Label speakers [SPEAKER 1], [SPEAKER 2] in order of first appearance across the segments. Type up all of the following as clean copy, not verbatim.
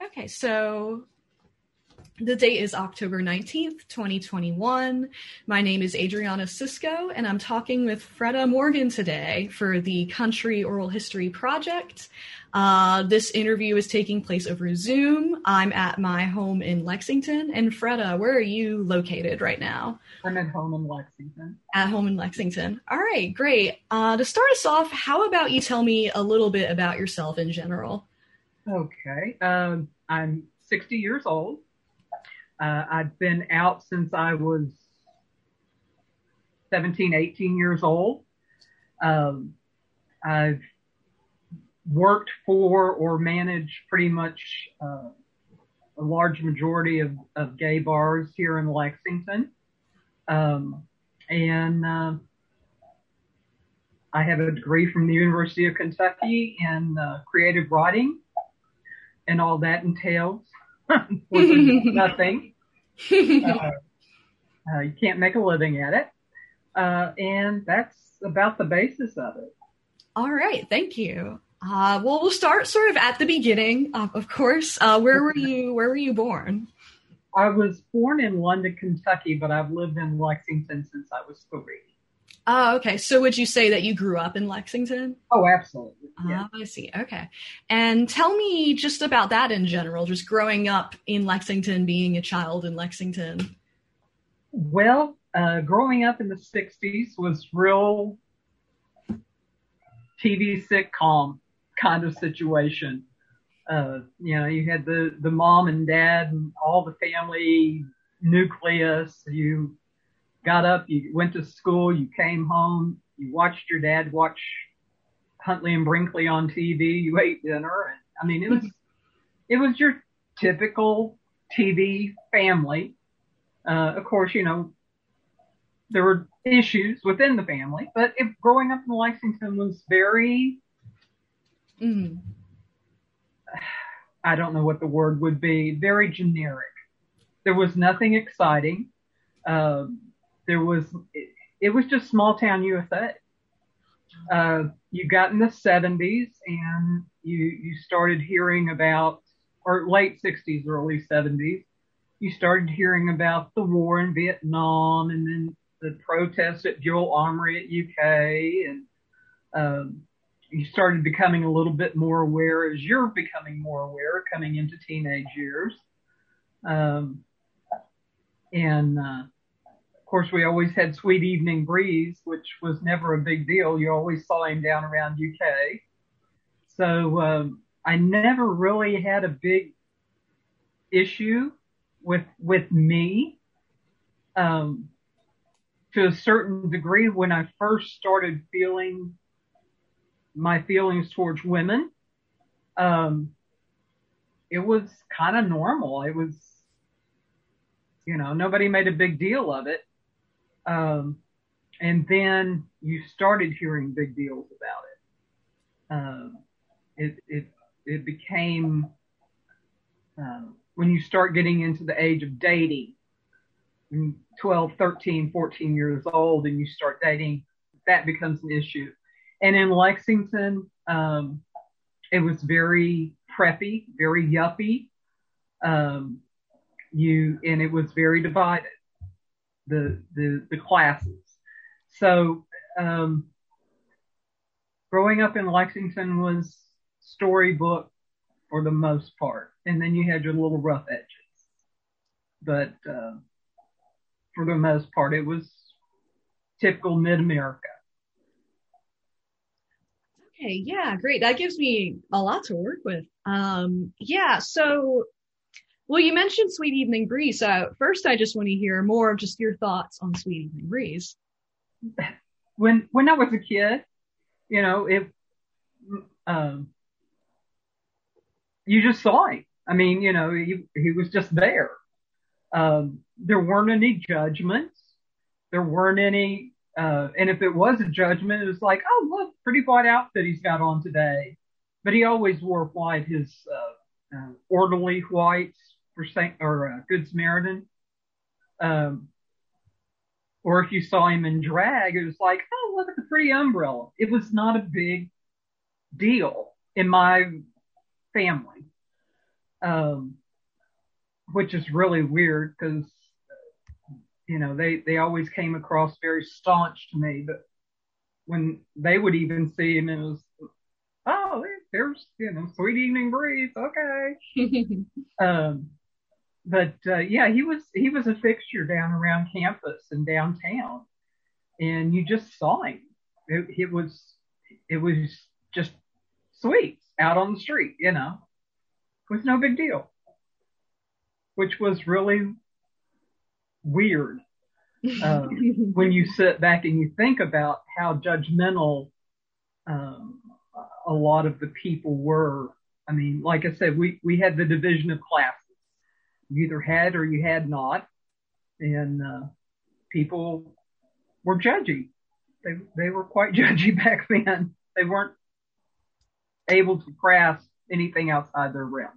[SPEAKER 1] Okay, so the date is October 19th, 2021. My name is Adriana Cisco, and I'm talking with Freda Morgan today for the Country Oral History Project. This interview is taking place over Zoom. I'm at my home in Lexington. And Freda, where are you located right now?
[SPEAKER 2] I'm at home in Lexington.
[SPEAKER 1] At home in Lexington. All right, great. To start us off, how about you tell me a little bit about yourself in general?
[SPEAKER 2] Okay. I'm 60 years old. I've been out since I was 17, 18 years old. I've worked for or managed pretty much a large majority of gay bars here in Lexington. And I have a degree from the University of Kentucky in creative writing, and all that entails, which is nothing. You can't make a living at it. And that's about the basis of it.
[SPEAKER 1] All right. Thank you. Well, we'll start sort of at the beginning, of course. Where were you born?
[SPEAKER 2] I was born in London, Kentucky, but I've lived in Lexington since I was 3.
[SPEAKER 1] Oh, okay. So would you say that you grew up in Lexington?
[SPEAKER 2] Oh, absolutely. Yeah.
[SPEAKER 1] I see. Okay. And tell me just about that in general, just growing up in Lexington, being a child in Lexington.
[SPEAKER 2] Well, growing up in the 60s was real TV sitcom kind of situation. You had the mom and dad and all the family nucleus. You got up, you went to school, you came home, you watched your dad watch Huntley and Brinkley on TV, you ate dinner. And I mean, it was your typical TV family. Of course, there were issues within the family, but growing up in Lexington was very, I don't know what the word would be, very generic. There was nothing exciting. It was just small town USA. You got in the 70s and you started hearing about, or late 60s, early 70s, you started hearing about the war in Vietnam and then the protests at Jewel Armory at UK. And you started becoming a little bit more aware as you're becoming more aware coming into teenage years. Of course, we always had Sweet Evening Breeze, which was never a big deal. You always saw him down around UK. So I never really had a big issue with me. To a certain degree, when I first started feeling my feelings towards women, it was kind of normal. It was, nobody made a big deal of it. And then you started hearing big deals about it. It became, when you start getting into the age of dating, 12, 13, 14 years old, and you start dating, that becomes an issue. And in Lexington, it was very preppy, very yuppie. And it was very divided. The classes. So growing up in Lexington was storybook for the most part, and then you had your little rough edges. But for the most part, it was typical mid-America.
[SPEAKER 1] Okay, yeah, great. That gives me a lot to work with. So well, you mentioned Sweet Evening Breeze. So first, I just want to hear more of just your thoughts on Sweet Evening Breeze.
[SPEAKER 2] When I was a kid, you just saw him. I mean, he was just there. There weren't any judgments. There weren't any, and if it was a judgment, it was like, oh, look, pretty white outfit he's got on today. But he always wore white, his orderly whites for Good Samaritan. Or if you saw him in drag, it was like, oh, look at the pretty umbrella. It was not a big deal in my family. um, which is really weird because, they always came across very staunch to me. But when they would even see him, it was, oh, there's, sweet evening breeze. Okay. Um, but yeah, he was a fixture down around campus and downtown, and you just saw him. It was just sweets out on the street. It was no big deal, which was really weird when you sit back and you think about how judgmental um, a lot of the people were. I mean, like I said, we had the division of classes. You either had or you had not, and people were judgy. They were quite judgy back then. They weren't able to grasp anything outside their realm.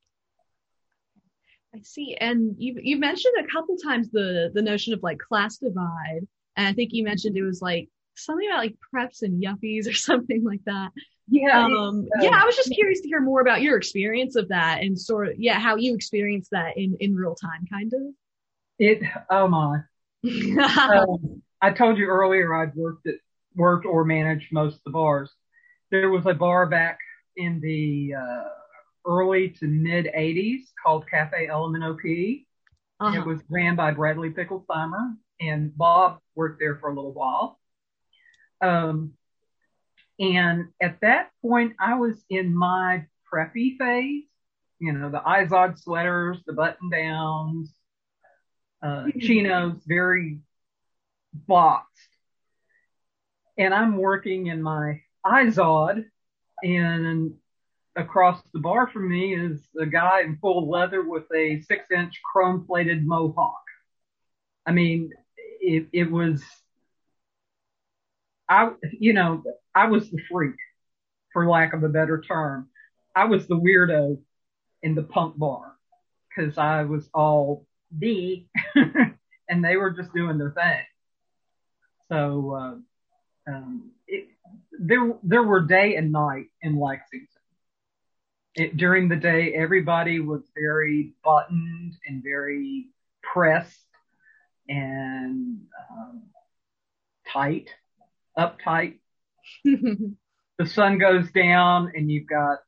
[SPEAKER 1] I see. And you mentioned a couple times the notion of like class divide. And I think you mentioned it was like something about like preps and yuppies or something like that.
[SPEAKER 2] Yeah.
[SPEAKER 1] Yeah, I was just curious to hear more about your experience of that and sort of, yeah, how you experienced that in real time, kind of.
[SPEAKER 2] Oh my. I told you earlier I'd worked or managed most of the bars. There was a bar back in the early to mid 80s called Cafe LMNOP. Uh-huh. It was ran by Bradley Picklesheimer, and Bob worked there for a little while. And at that point, I was in my preppy phase, the Izod sweaters, the button downs, chinos, very boxed. And I'm working in my Izod, and across the bar from me is a guy in full leather with a 6-inch chrome-plated mohawk. I mean, it was, I was the freak, for lack of a better term. I was the weirdo in the punk bar because I was all D and they were just doing their thing. So there were day and night in Lexington. During the day, everybody was very buttoned and very pressed and tight, uptight. The sun goes down and you've got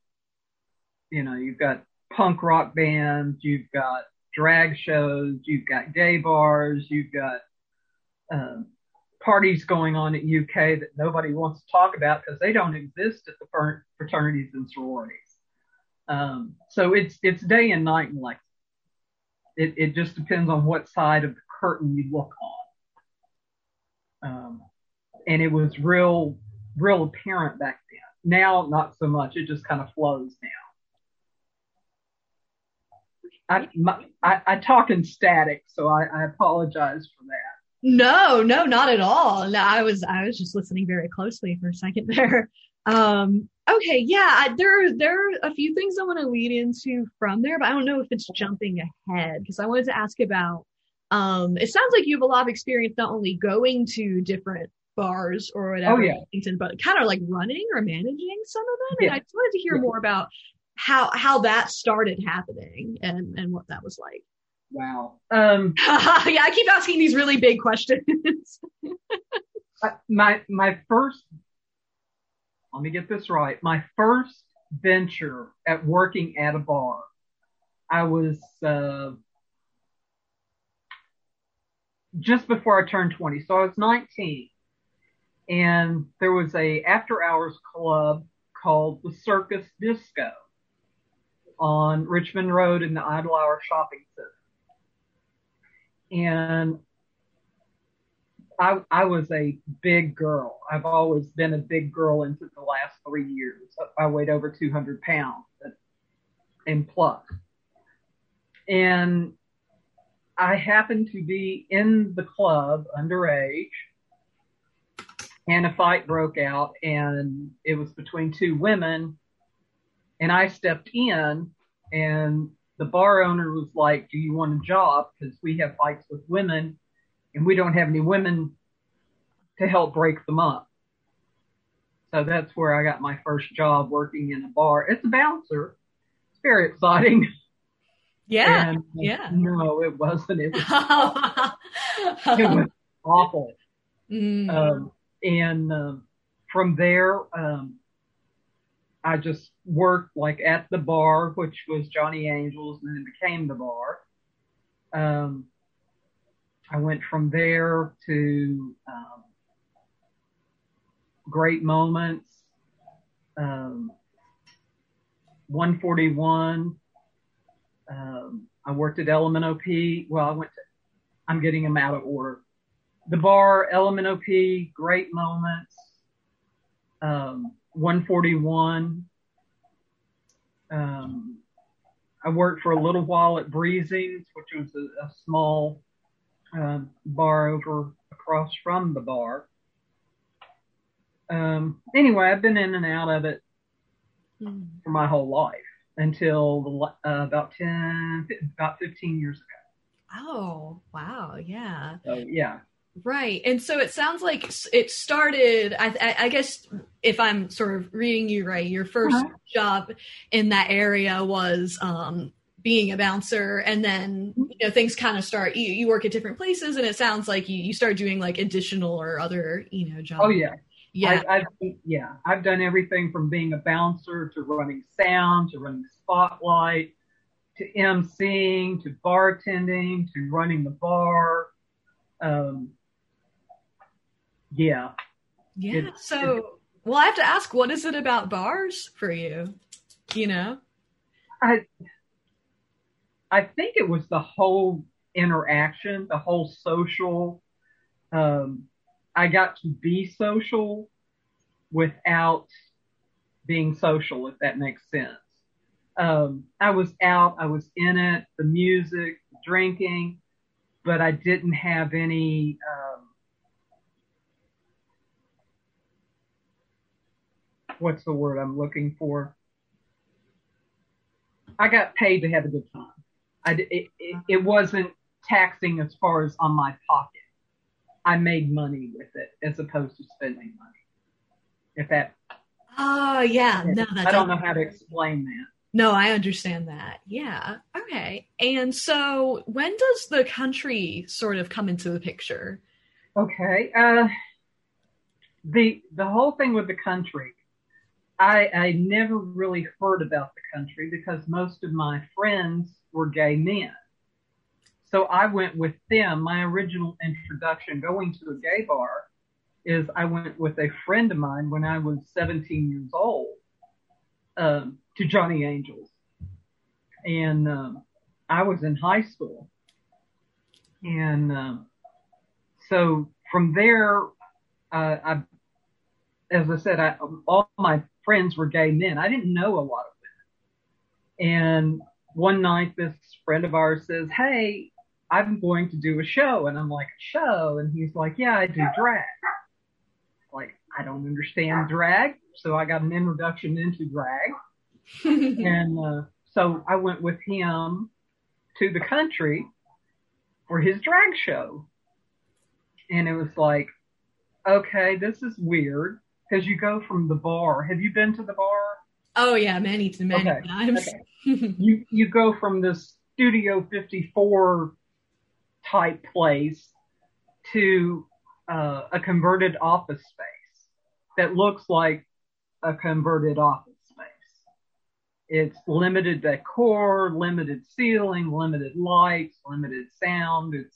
[SPEAKER 2] punk rock bands, you've got drag shows, you've got gay bars, you've got parties going on at UK that nobody wants to talk about because they don't exist at the fraternities and sororities. So it's day and night in Lexington. It just depends on what side of the curtain you look on. And it was real apparent back then. Now, not so much. It just kind of flows now. I talk in static, so I apologize for that.
[SPEAKER 1] No, not at all. No, I was just listening very closely for a second there. Okay, yeah, there are a few things I want to lead into from there, but I don't know if it's jumping ahead because I wanted to ask about. It sounds like you have a lot of experience not only going to different bars or whatever, but kind of like running or managing some of them. Yeah. And I just wanted to hear more about how that started happening and what that was like.
[SPEAKER 2] Wow.
[SPEAKER 1] Yeah, I keep asking these really big questions.
[SPEAKER 2] My first, let me get this right. My first venture at working at a bar, I was just before I turned 20. So I was 19. And there was a after hours club called the Circus Disco on Richmond Road in the Idle Hour Shopping Center. And I was a big girl. I've always been a big girl into the last 3 years. I weighed over 200 pounds and plus. And I happened to be in the club underage, and a fight broke out, and it was between two women, and I stepped in, and the bar owner was like, do you want a job? Because we have fights with women, and we don't have any women to help break them up. So that's where I got my first job, working in a bar. It's a bouncer. It's very exciting.
[SPEAKER 1] Yeah.
[SPEAKER 2] And
[SPEAKER 1] Yeah.
[SPEAKER 2] no, it wasn't. It was awful.
[SPEAKER 1] Mm.
[SPEAKER 2] And from there, I just worked like at the bar, which was Johnny Angels, and then became the bar. Um, I went from there to Great Moments, 141. I worked at Element OP. Well, I'm getting them out of order. The bar, Element OP, Great Moments, 141. I worked for a little while at Breezings, which was a small bar over across from the bar. Anyway, I've been in and out of it for my whole life until about 15 years ago.
[SPEAKER 1] Oh, wow. Yeah.
[SPEAKER 2] So, yeah.
[SPEAKER 1] Right. And so it sounds like it started, I guess, if I'm sort of reading you right, your first job in that area was being a bouncer, and then things kind of start, you work at different places, and it sounds like you start doing like additional or other jobs.
[SPEAKER 2] Oh, yeah. I've done everything from being a bouncer to running sound to running spotlight to emceeing to bartending to running the bar. Yeah.
[SPEAKER 1] So, well, I have to ask, what is it about bars for you?
[SPEAKER 2] I think it was the whole interaction, the whole social. I got to be social without being social, if that makes sense. I was out, I was in it, the music, the drinking, but I didn't have any, what's the word I'm looking for? I got paid to have a good time. It wasn't taxing as far as on my pocket. I made money with it as opposed to spending money. If that.
[SPEAKER 1] Oh, yeah. No,
[SPEAKER 2] I don't know how to explain that.
[SPEAKER 1] No, I understand that. Yeah. Okay. And so when does the country sort of come into the picture?
[SPEAKER 2] Okay. The whole thing with the country, I never really heard about the country because most of my friends were gay men. So I went with them. My original introduction going to a gay bar is I went with a friend of mine when I was 17 years old to Johnny Angels. And I was in high school. And so from there, as I said, all my friends were gay men. I didn't know a lot of women. And one night, this friend of ours says, "Hey, I'm going to do a show." And I'm like, "A show?" And he's like, "Yeah, I do drag." Like, I don't understand drag. So I got an introduction into drag. And so I went with him to the country for his drag show. And it was like, okay, this is weird. Because you go from the bar. Have you been to the bar?
[SPEAKER 1] Oh, yeah, many times.
[SPEAKER 2] Okay. You go from this Studio 54 type place to a converted office space that looks like a converted office space. It's limited decor, limited ceiling, limited lights, limited sound. It's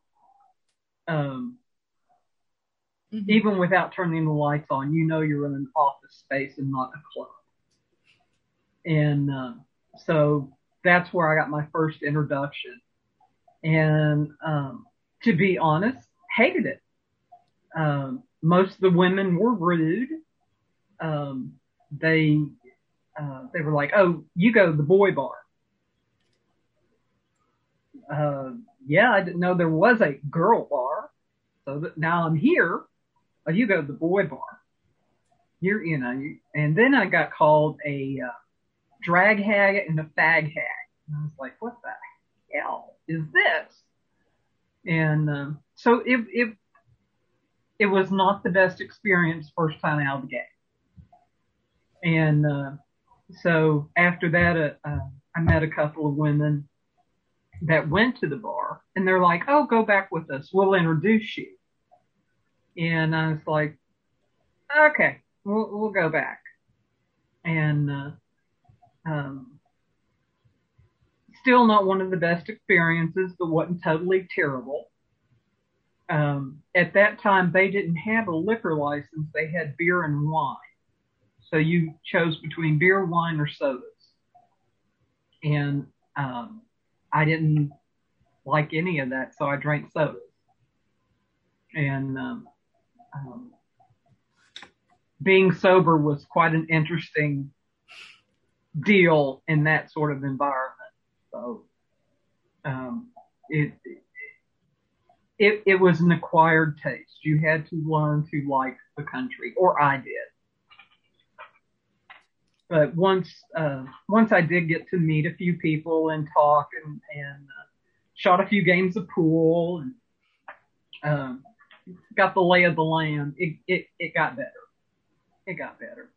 [SPEAKER 2] even without turning the lights on, you're in an office space and not a club. And so that's where I got my first introduction. And to be honest, hated it. Most of the women were rude. They were like, "Oh, you go to the boy bar." Yeah, I didn't know there was a girl bar. So now I'm here. Oh, you go to the boy bar. And then I got called a drag hag and a fag hag. And I was like, what the hell is this? And so it was not the best experience first time out of the gate. And so after that, I met a couple of women that went to the bar, and they're like, "Oh, go back with us. We'll introduce you." And I was like, "Okay, we'll go back." And um, still not one of the best experiences, but wasn't totally terrible. At that time, they didn't have a liquor license; they had beer and wine. So you chose between beer, wine, or sodas. And I didn't like any of that, so I drank sodas. And um, being sober was quite an interesting deal in that sort of environment. So um, it, it was an acquired taste. You had to learn to like the country, or I did. But once I did get to meet a few people and talk and shot a few games of pool and um, got the lay of the land, it got better. It got better.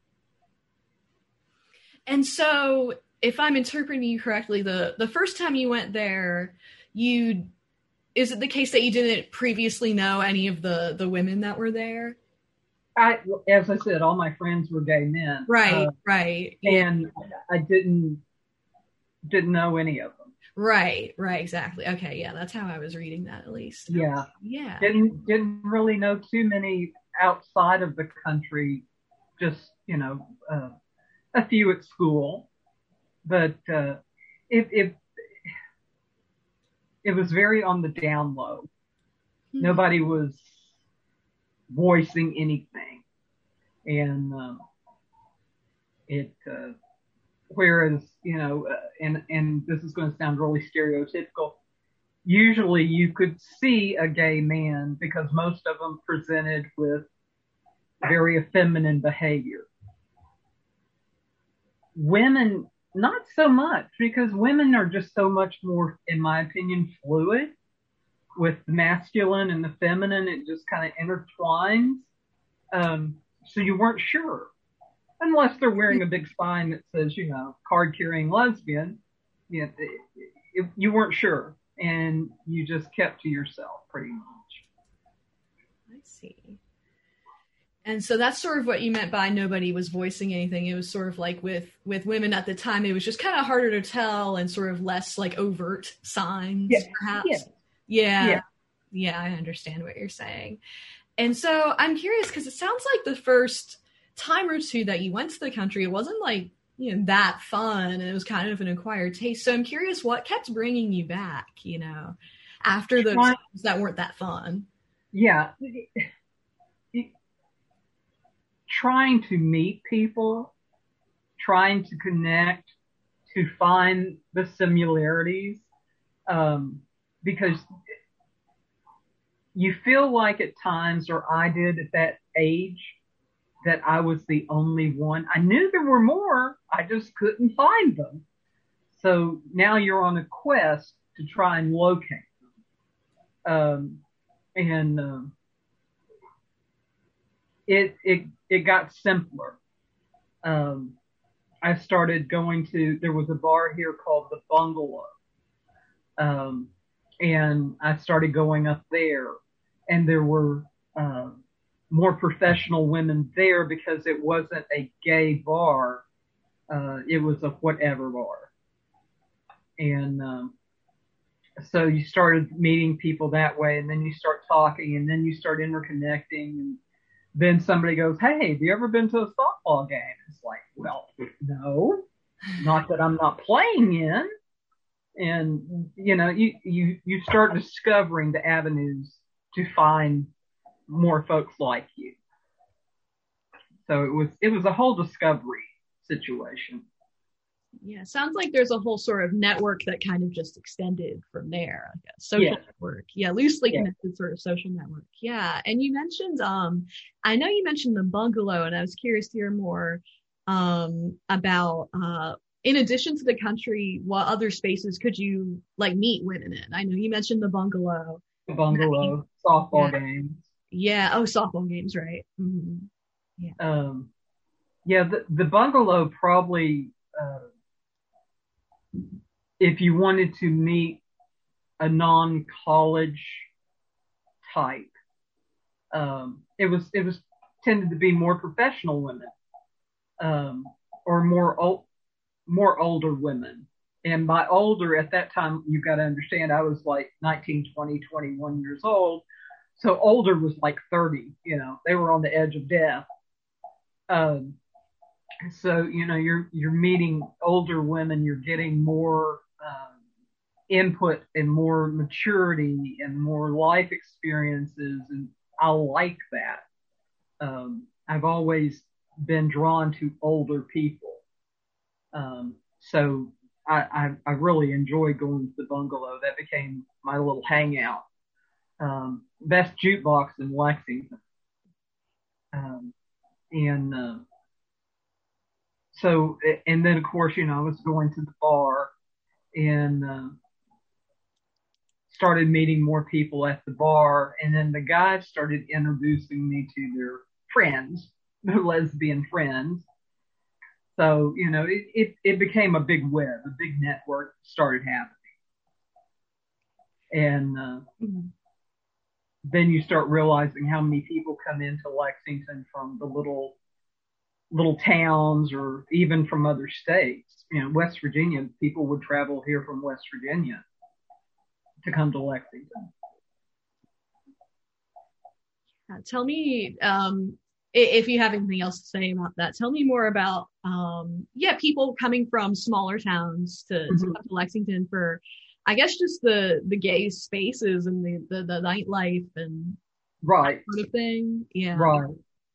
[SPEAKER 1] And so, if I'm interpreting you correctly, the first time you went there, is it the case that you didn't previously know any of the women that were there?
[SPEAKER 2] As I said, all my friends were gay men.
[SPEAKER 1] Right, right.
[SPEAKER 2] And I didn't know any of them.
[SPEAKER 1] Right, exactly. Okay, yeah, that's how I was reading that at least.
[SPEAKER 2] Yeah.
[SPEAKER 1] Yeah.
[SPEAKER 2] Didn't really know too many outside of the country, just, a few at school. But it was very on the down low. Mm-hmm. Nobody was voicing anything. And whereas, and this is going to sound really stereotypical, usually you could see a gay man because most of them presented with very feminine behavior. Women, not so much, because women are just so much more, in my opinion, fluid. With the masculine and the feminine, it just kind of intertwines. So you weren't sure. Unless they're wearing a big sign that says, card-carrying lesbian, you weren't sure. And you just kept to yourself, pretty much.
[SPEAKER 1] I see. And so that's sort of what you meant by nobody was voicing anything. It was sort of like with women at the time, it was just kind of harder to tell and sort of less like overt signs, perhaps. Yeah, I understand what you're saying. And so I'm curious because it sounds like the first time or two that you went to the country, it wasn't like, that fun. And it was kind of an acquired taste. So I'm curious what kept bringing you back, after those times that weren't that fun.
[SPEAKER 2] Yeah. Trying to meet people, trying to connect, to find the similarities, because you feel like at times, or I did at that age, that I was the only one. I knew there were more, I just couldn't find them. So now you're on a quest to try and locate them. It got simpler. I started going there was a bar here called the Bungalow. And I started going up there, and there were more professional women there because it wasn't a gay bar. It was a whatever bar. And so you started meeting people that way, and then you start talking, and then you start interconnecting. And then somebody goes, "Hey, have you ever been to a softball game?" It's like, well, no, not that I'm not playing in. And, you start discovering the avenues to find more folks like you. So it was a whole discovery situation.
[SPEAKER 1] Yeah, sounds like there's a whole sort of network that kind of just extended from there, I guess. Social network. Yeah, loosely connected sort of social network. Yeah. And you mentioned, I know you mentioned the Bungalow, and I was curious to hear more about, in addition to the country, what other spaces could you like meet women in? I know you mentioned the Bungalow.
[SPEAKER 2] The Bungalow, softball games.
[SPEAKER 1] Yeah. Oh, softball games, right. Mm-hmm.
[SPEAKER 2] Yeah. The Bungalow probably, if you wanted to meet a non-college type, it was tended to be more professional women, or more older women. And by older, at that time, you've got to understand, I was like 19, 20, 21 years old. So older was like 30, they were on the edge of death. Um, so, you're meeting older women, you're getting more input and more maturity and more life experiences. And I like that. I've always been drawn to older people. So I really enjoy going to the bungalow. That became my little hangout. Best jukebox in Lexington. And so, and then of course, I was going to the bar and started meeting more people at the bar. And then the guys started introducing me to their friends, their lesbian friends. So, it became a big web, a big network started happening. And then you start realizing how many people come into Lexington from the little towns, or even from other states. West Virginia, people would travel here from West Virginia to come to Lexington.
[SPEAKER 1] Tell me, if you have anything else to say about that, tell me more about, people coming from smaller towns to come to Lexington for, I guess, just the gay spaces and the nightlife and
[SPEAKER 2] right,
[SPEAKER 1] that sort of thing. Yeah.
[SPEAKER 2] Right.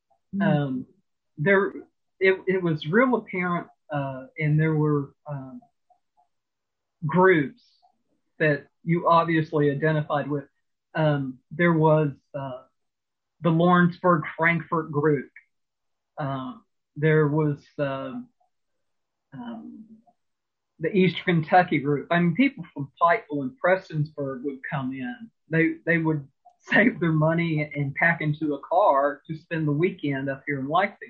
[SPEAKER 2] It was real apparent, and there were groups that you obviously identified with. There was the Lawrenceburg Frankfurt group. There was the Eastern Kentucky group. I mean, people from Pikeville and Prestonsburg would come in. They would save their money and pack into a car to spend the weekend up here in Lexington.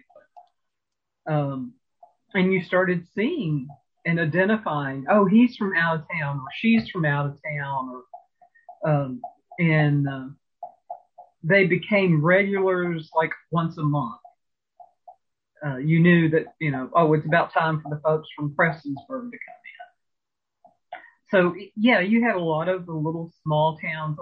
[SPEAKER 2] And you started seeing and identifying, oh, he's from out of town, or she's from out of town, or and they became regulars like once a month. You knew that, it's about time for the folks from Prestonsburg to come in. So, yeah, you had a lot of the little small towns,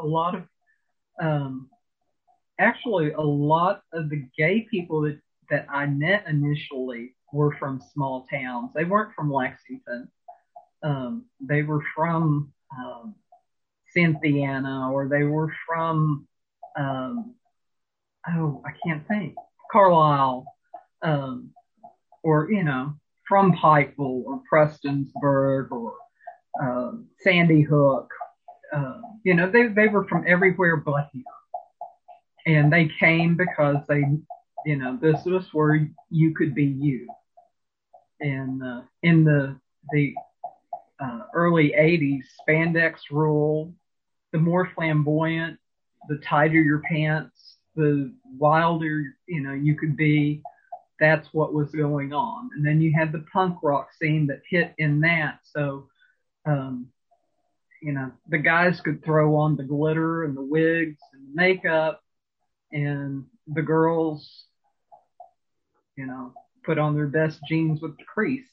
[SPEAKER 2] actually a lot of the gay people that I met initially were from small towns. They weren't from Lexington. They were from Cynthiana, or they were from, I can't think, Carlisle, or, from Pikeville or Prestonsburg or Sandy Hook. They were from everywhere but here. And they came because this was where you could be you. And in the early 80s, spandex ruled. The more flamboyant, the tighter your pants, the wilder, you could be. That's what was going on. And then you had the punk rock scene that hit in that. So, the guys could throw on the glitter and the wigs and the makeup, and the girls, put on their best jeans with the crease.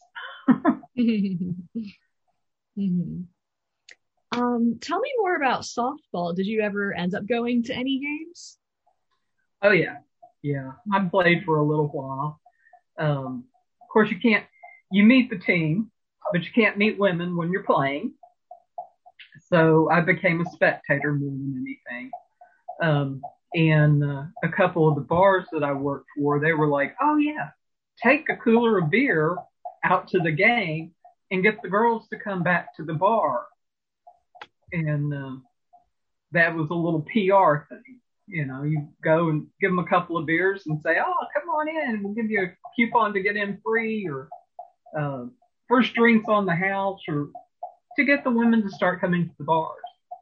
[SPEAKER 1] Mm-hmm. Tell me more about softball. Did you ever end up going to any games?
[SPEAKER 2] Oh, yeah. Yeah. I played for a little while. Of course, you meet the team, but you can't meet women when you're playing. So I became a spectator more than anything. And a couple of the bars that I worked for, they were like, oh, yeah, take a cooler of beer out to the game and get the girls to come back to the bar. And that was a little PR thing. You go and give them a couple of beers and say, oh, come on in. We'll give you a coupon to get in free, or first drinks on the house, or to get the women to start coming to the bars.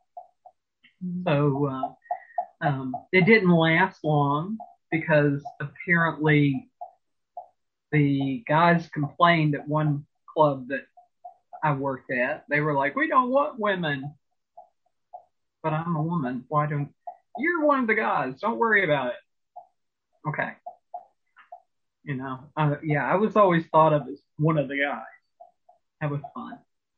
[SPEAKER 2] So it didn't last long, because apparently the guys complained at one club that I worked at, they were like, we don't want women, but I'm a woman. Why don't you're one of the guys? Don't worry about it. Okay. Yeah, I was always thought of as one of the guys. That was fun.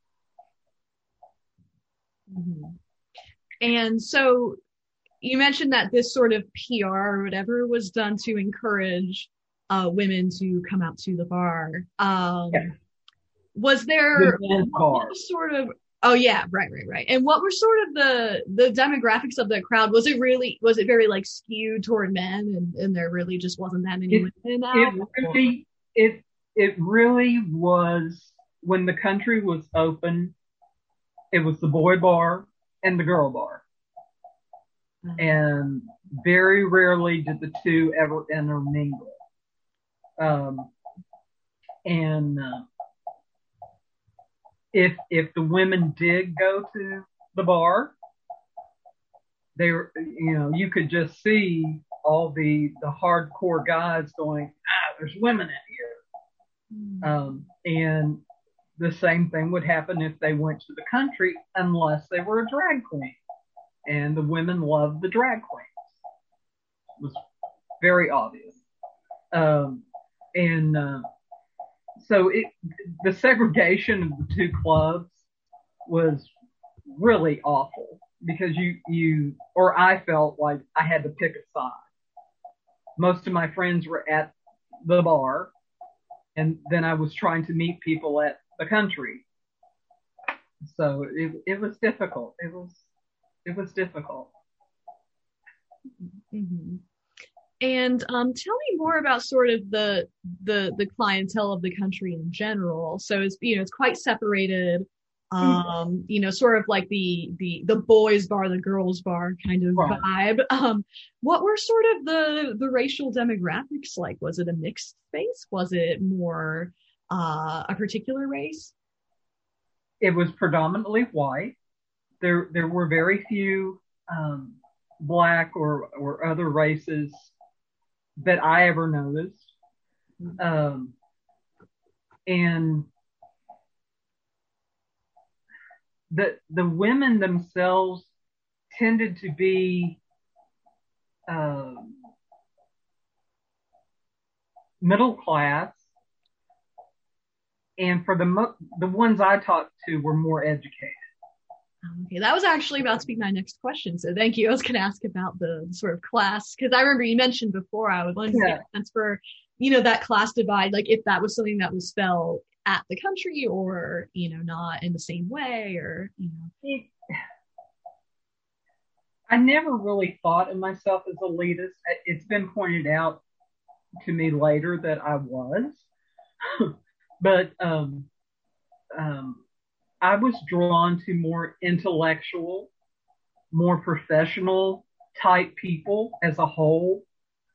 [SPEAKER 1] Mm-hmm. And so you mentioned that this sort of PR or whatever was done to encourage women to come out to the bar.
[SPEAKER 2] Yeah.
[SPEAKER 1] Was there
[SPEAKER 2] what
[SPEAKER 1] sort of, oh yeah, right. And what were sort of the demographics of the crowd? Was it very like skewed toward men and there really just wasn't that many women out?
[SPEAKER 2] It really was, when the country was open, it was the boy bar and the girl bar. Mm-hmm. And very rarely did the two ever intermingle. If the women did go to the bar, they were, you could just see all the hardcore guys going, there's women in here. Mm-hmm. And the same thing would happen if they went to the country, unless they were a drag queen. And the women loved the drag queens. It was very obvious. So the segregation of the two clubs was really awful, because I felt like I had to pick a side. Most of my friends were at the bar, and then I was trying to meet people at the country. So it was difficult. It was difficult.
[SPEAKER 1] Mm-hmm. And tell me more about sort of the clientele of the country in general. So it's quite separated. Sort of like the boys bar, the girls bar kind of vibe. What were sort of the racial demographics like? Was it a mixed space? Was it more a particular race?
[SPEAKER 2] It was predominantly white. There were very few Black or other races that I ever noticed. And the women themselves tended to be middle class, and for the ones I talked to were more educated.
[SPEAKER 1] Okay, that was actually about to be my next question. So thank you. I was going to ask about the sort of class, because I remember you mentioned before, I would want to get a sense for, that class divide, like if that was something that was felt at the country or, not in the same way, or,
[SPEAKER 2] I never really thought of myself as elitist. It's been pointed out to me later that I was, but I was drawn to more intellectual, more professional type people as a whole.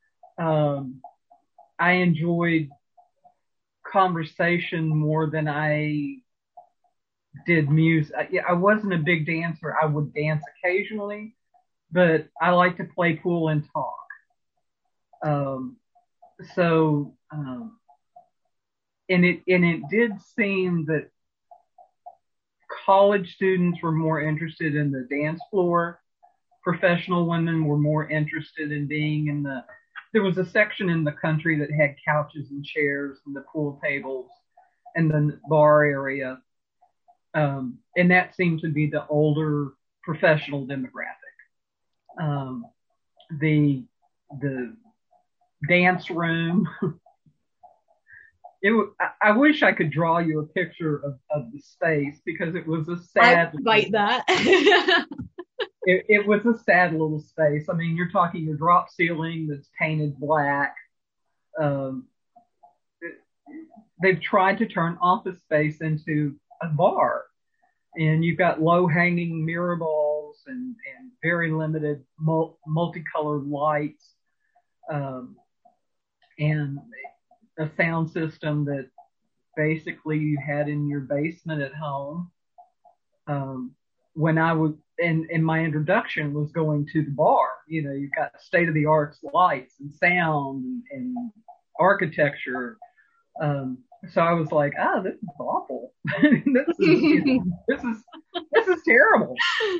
[SPEAKER 2] I enjoyed conversation more than I did music. I wasn't a big dancer. I would dance occasionally, but I like to play pool and talk. And it did seem that college students were more interested in the dance floor. Professional women were more interested in being there was a section in the country that had couches and chairs and the pool tables and the bar area. And that seemed to be the older professional demographic. The dance room, I wish I could draw you a picture of the space, because it was a sad.
[SPEAKER 1] I fight that.
[SPEAKER 2] It was a sad little space. I mean, you're talking your drop ceiling that's painted black. They've tried to turn office space into a bar, and you've got low-hanging mirror balls and very limited multicolored lights, and a sound system that basically you had in your basement at home. When I was, and my introduction was going to the bar, you've got state-of-the-art lights and sound and architecture. So I was like, oh, this is awful. This is terrible.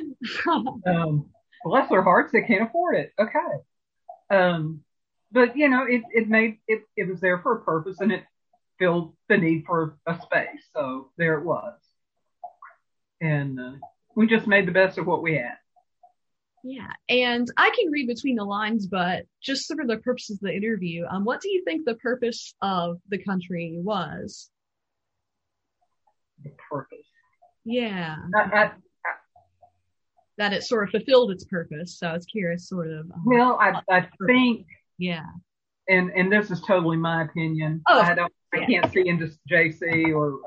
[SPEAKER 2] Bless their hearts, they can't afford it. Okay. Um, but it was there for a purpose, and it filled the need for a space. So there it was. And we just made the best of what we had.
[SPEAKER 1] Yeah, and I can read between the lines, but just for the purposes of the interview, what do you think the purpose of the country was?
[SPEAKER 2] The purpose.
[SPEAKER 1] Yeah,
[SPEAKER 2] I,
[SPEAKER 1] that it sort of fulfilled its purpose. So I was curious, sort of.
[SPEAKER 2] I think,
[SPEAKER 1] yeah,
[SPEAKER 2] and this is totally my opinion.
[SPEAKER 1] oh,
[SPEAKER 2] I can't see into JC or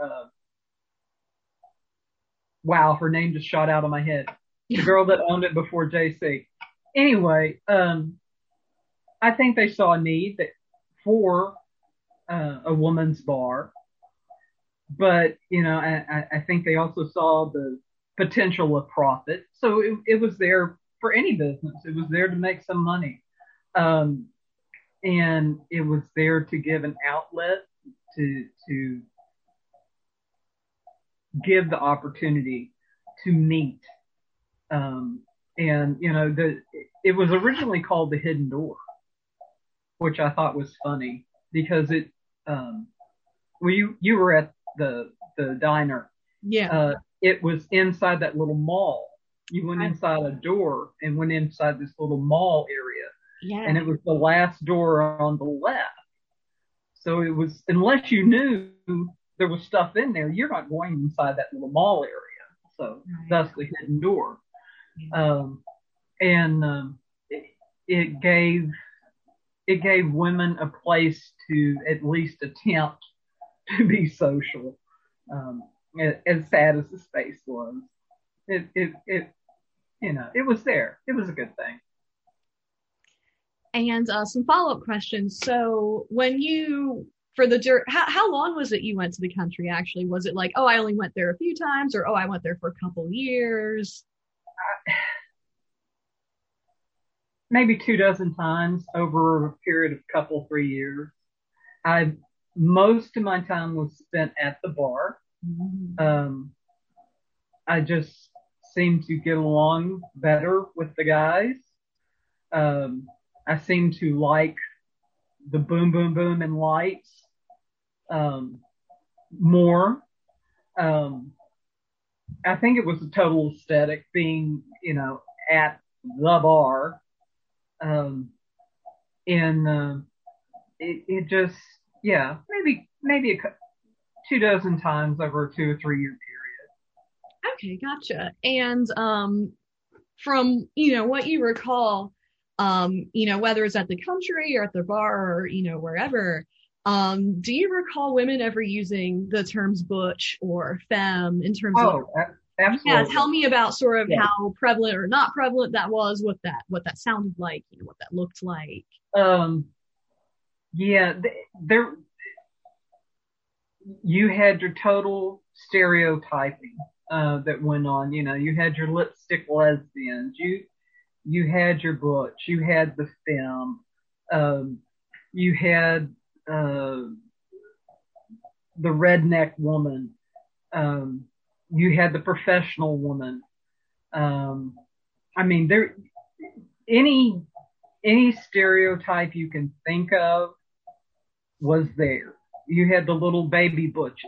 [SPEAKER 2] wow, her name just shot out of my head. The girl that owned it before JC. Anyway, I think they saw a need for a woman's bar, but I think they also saw the potential of profit. So it was there for any business. It was there to make some money, and it was there to give an outlet to give the opportunity to meet. And it was originally called the Hidden Door, which I thought was funny because you were at the diner.
[SPEAKER 1] Yeah.
[SPEAKER 2] It was inside that little mall. You went inside a door and went inside this little mall area.
[SPEAKER 1] Yeah.
[SPEAKER 2] And it was the last door on the left. So it was, unless you knew there was stuff in there, you're not going inside that little mall area. So thus the Hidden Door. Yeah. It gave women a place to at least attempt to be social. As sad as the space was, it was there. It was a good thing.
[SPEAKER 1] And some follow-up questions. So when how long was it you went to the country actually? Was it like, oh, I only went there a few times, or, oh, I went there for a couple years?
[SPEAKER 2] Maybe 24 times over a period of couple, 3 years. Most of my time was spent at the bar. Mm-hmm. I just seemed to get along better with the guys. I seemed to like the boom, boom, boom and lights more. I think it was a total aesthetic being, at the bar. It just, yeah, maybe 24 times over a 2 or 3 year period.
[SPEAKER 1] Okay, gotcha. And from what you recall, whether it's at the country or at the bar or wherever, do you recall women ever using the terms butch or femme in terms of?
[SPEAKER 2] Absolutely.
[SPEAKER 1] Yeah, tell me about sort of how prevalent or not prevalent that was, what that sounded like, what that looked like.
[SPEAKER 2] Yeah, there you had your total stereotyping that went on. You had your lipstick lesbians, you had your butch, you had the femme, you had the redneck woman, you had the professional woman. I mean, any stereotype you can think of was there. You had the little baby butches.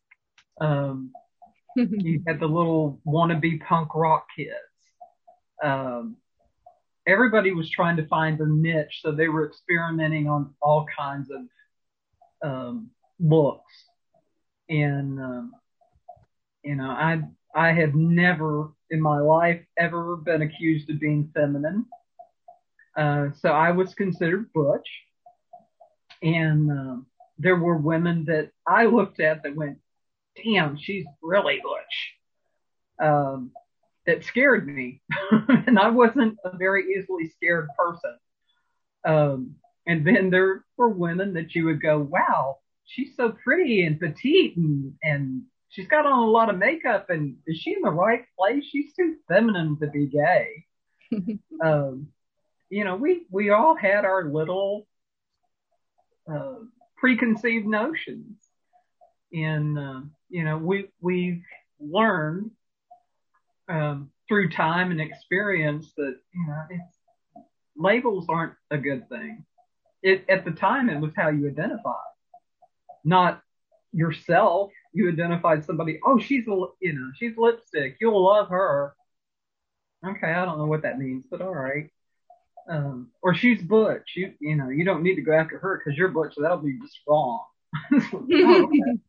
[SPEAKER 2] You had the little wannabe punk rock kids. Everybody was trying to find their niche, so they were experimenting on all kinds of looks. And I have never in my life ever been accused of being feminine. So I was considered butch. And there were women that I looked at that went, damn, she's really butch. That scared me. And I wasn't a very easily scared person. And then there were women that you would go, wow, she's so pretty and petite and she's got on a lot of makeup, and is she in the right place? She's too feminine to be gay. We all had our little preconceived notions. And, we've learned through time and experience that, labels aren't a good thing. At the time, it was how you identified, not yourself. You identified somebody, oh, she's lipstick. You'll love her. Okay, I don't know what that means, but all right. Or she's butch. You don't need to go after her because you're butch. So that'll be just wrong. Oh, okay.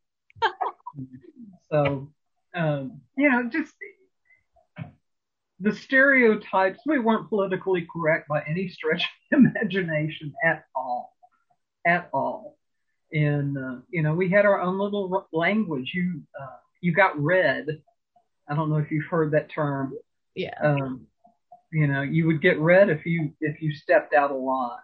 [SPEAKER 2] So, just the stereotypes. We weren't politically correct by any stretch of imagination at all, at all. And we had our own little language. You got read. I don't know if you've heard that term.
[SPEAKER 1] Yeah.
[SPEAKER 2] You would get read if you stepped out of line.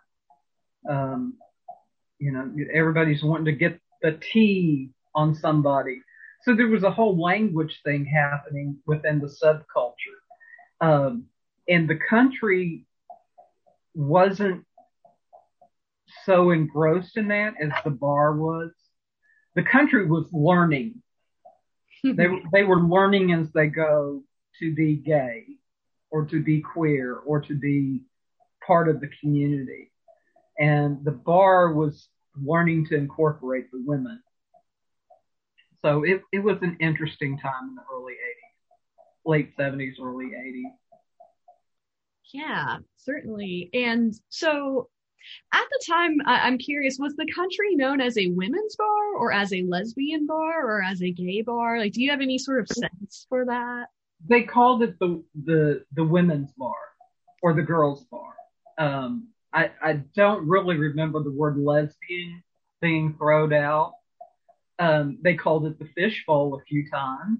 [SPEAKER 2] Everybody's wanting to get the T on somebody. So there was a whole language thing happening within the subculture. And the country wasn't so engrossed in that as the bar was. The country was learning. They were learning as they go to be gay or to be queer or to be part of the community. And the bar was learning to incorporate the women. So it was an interesting time in the early 80s, late 70s, early 80s.
[SPEAKER 1] Yeah, certainly. And so at the time, I'm curious, was the country known as a women's bar or as a lesbian bar or as a gay bar? Like, do you have any sort of sense for that?
[SPEAKER 2] They called it the women's bar or the girls' bar. I don't really remember the word lesbian being thrown out. They called it the fishbowl a few times.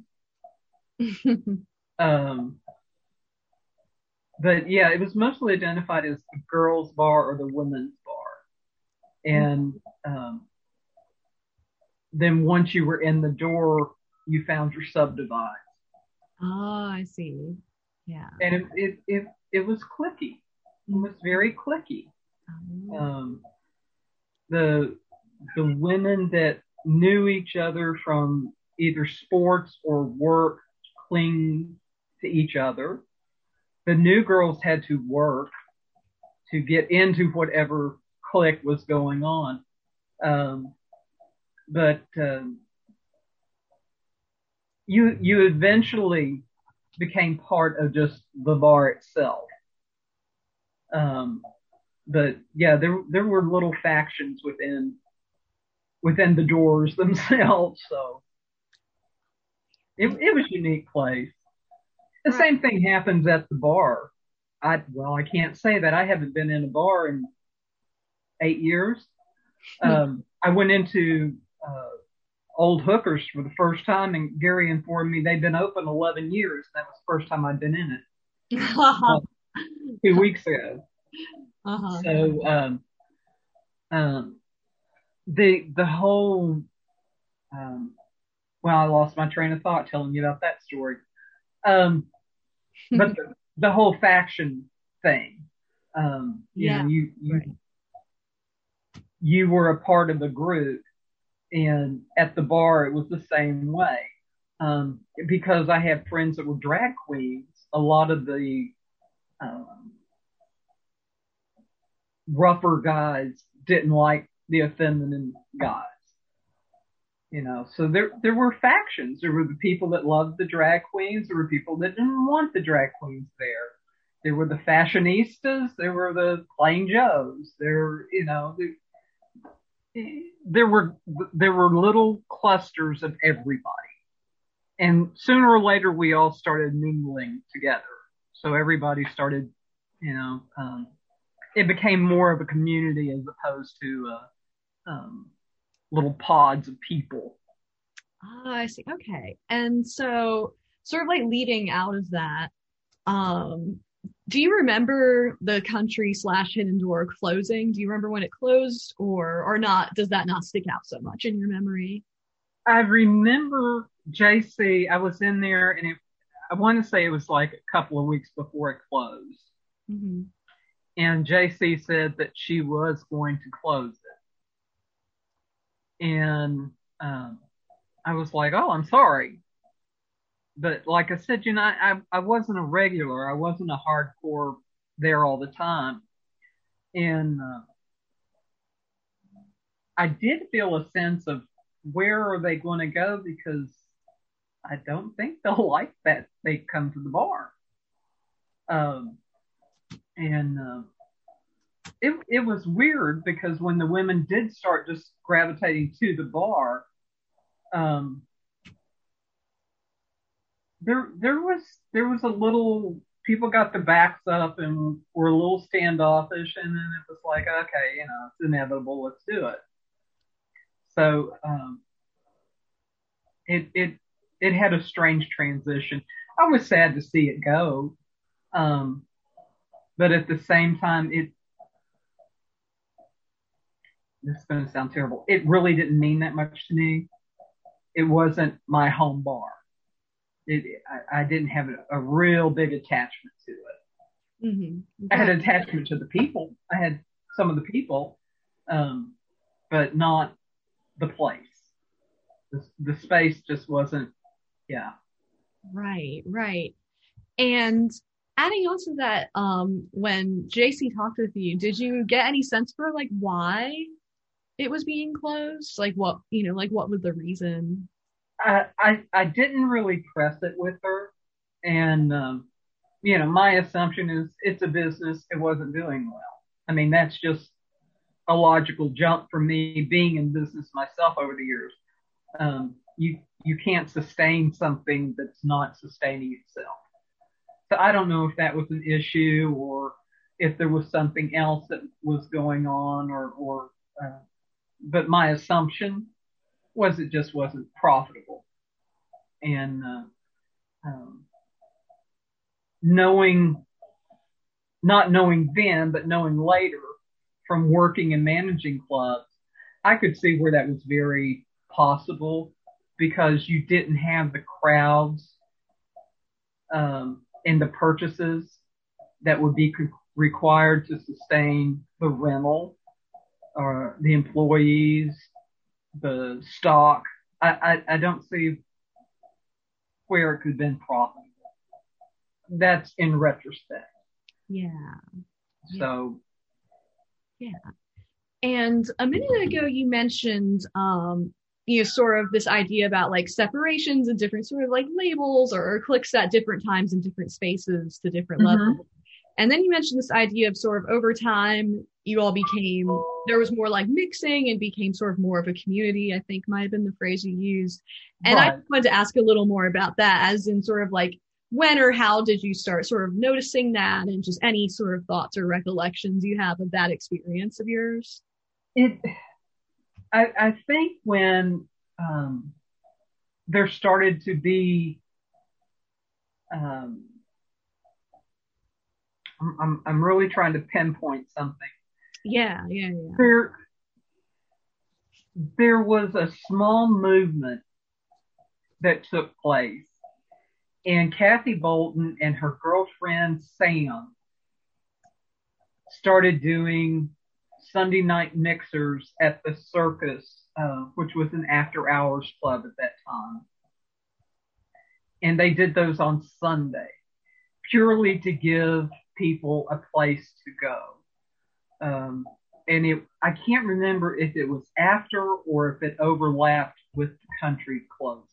[SPEAKER 2] But yeah, it was mostly identified as the girls' bar or the women's bar. And then once you were in the door, you found your subdivides.
[SPEAKER 1] Oh, I see. Yeah.
[SPEAKER 2] And it was cliquey. It was very cliquey. The women that knew each other from either sports or work clinged to each other. The new girls had to work to get into whatever clique was going on. But you eventually became part of just the bar itself. But yeah, there were little factions within the doors themselves. So it was a unique place. The same thing happens at the bar. I can't say that. I haven't been in a bar in 8 years. I went into Old Hookers for the first time, and Gary informed me they'd been open 11 years. That was the first time I'd been in it. 2 weeks ago. So the whole I lost my train of thought telling you about that story. But the whole faction thing, you were a part of the group, and at the bar it was the same way. Because I have friends that were drag queens, a lot of the rougher guys didn't like the effeminate guys. So there were factions. There were the people that loved the drag queens. There were people that didn't want the drag queens there. There were the fashionistas. There were the plain Joes. There were little clusters of everybody. And sooner or later, we all started mingling together. So everybody started, it became more of a community as opposed to little pods of people.
[SPEAKER 1] Oh, I see. Okay. And so sort of like leading out of that, do you remember the country / Hidden Door closing? Do you remember when it closed or not? Does that not stick out so much in your memory?
[SPEAKER 2] I remember JC, I was in there and I want to say it was like a couple of weeks before it closed.
[SPEAKER 1] Mm-hmm.
[SPEAKER 2] And JC said that she was going to close it. And I was like, oh, I'm sorry. But like I said, I wasn't a regular. I wasn't a hardcore there all the time. And I did feel a sense of where are they going to go because I don't think they'll like that they come to the bar. Um, and it was weird because when the women did start just gravitating to the bar, um, there was a little people got their backs up and were a little standoffish, and then it was like, okay, it's inevitable, let's do it. So it had a strange transition. I was sad to see it go, um, but at the same time, this is going to sound terrible. It really didn't mean that much to me. It wasn't my home bar. I didn't have a real big attachment to it.
[SPEAKER 1] Mm-hmm.
[SPEAKER 2] I had an attachment to the people. I had some of the people, but not the place. The space just wasn't, yeah.
[SPEAKER 1] Right, right. And adding on to that, when JC talked with you, did you get any sense for like why it was being closed? Like what, like what was the reason?
[SPEAKER 2] I didn't really press it with her. And, my assumption is it's a business. It wasn't doing well. I mean, that's just a logical jump for me being in business myself over the years. You can't sustain something that's not sustaining itself. So I don't know if that was an issue or if there was something else that was going on but my assumption was it just wasn't profitable. And um, not knowing then, but knowing later from working and managing clubs, I could see where that was very possible because you didn't have the crowds and the purchases that would be required to sustain the rental or the employees, the stock. I don't see where it could have been profitable. That's in retrospect.
[SPEAKER 1] Yeah.
[SPEAKER 2] So.
[SPEAKER 1] Yeah. And a minute ago, you mentioned, sort of this idea about like separations and different sort of like labels or clicks at different times in different spaces to different levels. And then you mentioned this idea of sort of over time, you all there was more like mixing and became sort of more of a community, I think might have been the phrase you used. And right. I wanted to ask a little more about that, as in sort of like when or how did you start sort of noticing that, and just any sort of thoughts or recollections you have of that experience of yours?
[SPEAKER 2] I think when there started to be I'm really trying to pinpoint something.
[SPEAKER 1] Yeah.
[SPEAKER 2] There was a small movement that took place, and Kathy Bolton and her girlfriend Sam started doing Sunday night mixers at the Circus, which was an after-hours club at that time. And they did those on Sunday, purely to give people a place to go. And I can't remember if it was after or if it overlapped with the country closing.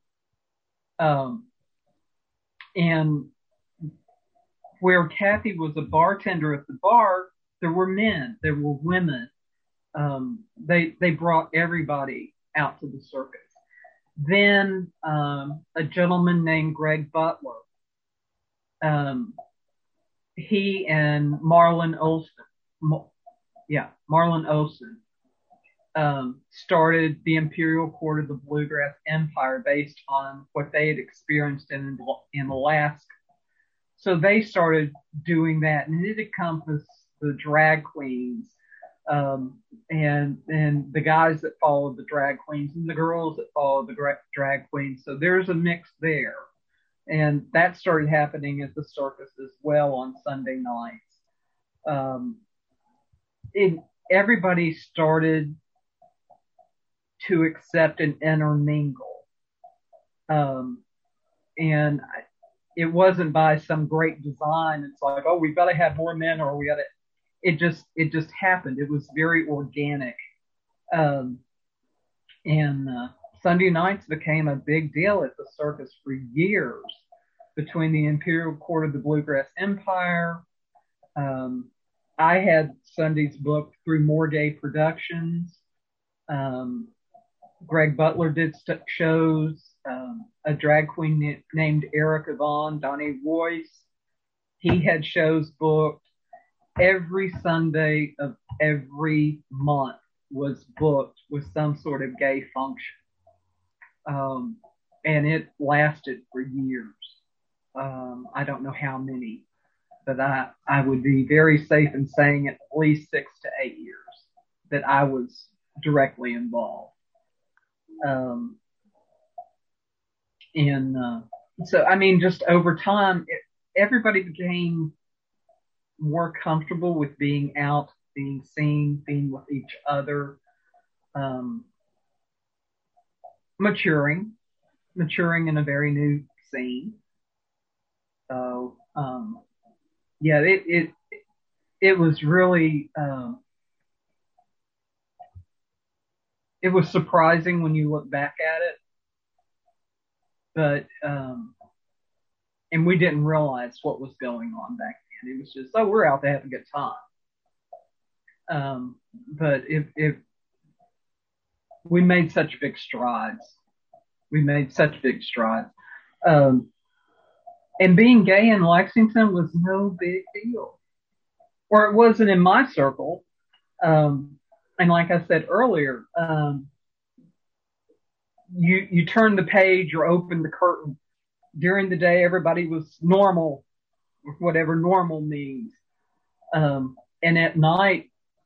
[SPEAKER 2] And where Kathy was a bartender at the bar, there were men, there were women. They brought everybody out to the Circus. Then a gentleman named Greg Butler, he and Marlon Olson started the Imperial Court of the Bluegrass Empire based on what they had experienced in Alaska. So they started doing that, and it encompassed the drag queens, and the guys that followed the drag queens and the girls that followed the drag queens. So there's a mix there. And that started happening at the Circus as well on Sunday nights. Everybody started to accept and intermingle. Um, and it wasn't by some great design. It's like, oh, we've got to have more men, or we got to. It just happened. It was very organic. Um, and Sunday nights became a big deal at the circus for years, between the Imperial Court of the Bluegrass Empire. Um, I had Sundays booked through Morgay Productions. Um, Greg Butler did shows. A drag queen named Erica Vaughn, Donnie Royce, he had shows booked. Every Sunday of every month was booked with some sort of gay function. And it lasted for years. I don't know how many, but I would be very safe in saying at least 6 to 8 years that I was directly involved. And so, I mean, just over time, everybody became more comfortable with being out, being seen, being with each other, maturing in a very new scene. So, yeah, it was really, it was surprising when you look back at it, but, and we didn't realize what was going on back then. It was just, oh, we're out to have a good time. But if we made such big strides, and being gay in Lexington was no big deal, or it wasn't in my circle. And like I said earlier, you turn the page or open the curtain. During the day, everybody was normal, whatever normal means. And at night,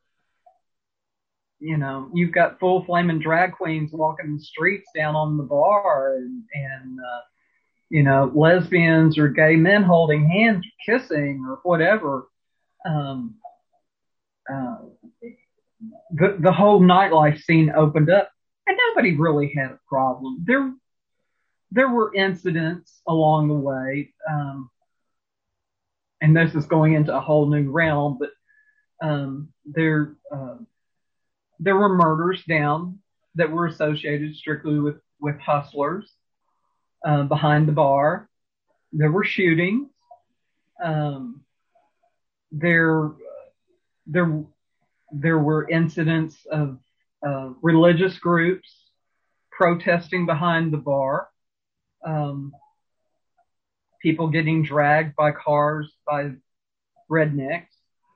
[SPEAKER 2] you know, you've got full flaming drag queens walking the streets down on the bar, and you know, lesbians or gay men holding hands, kissing, or whatever. The whole nightlife scene opened up, and nobody really had a problem. There were incidents along the way, and this is going into a whole new realm, but there were murders down that were associated strictly with hustlers behind the bar. There were shootings. There were incidents of religious groups protesting behind the bar. People getting dragged by cars by rednecks.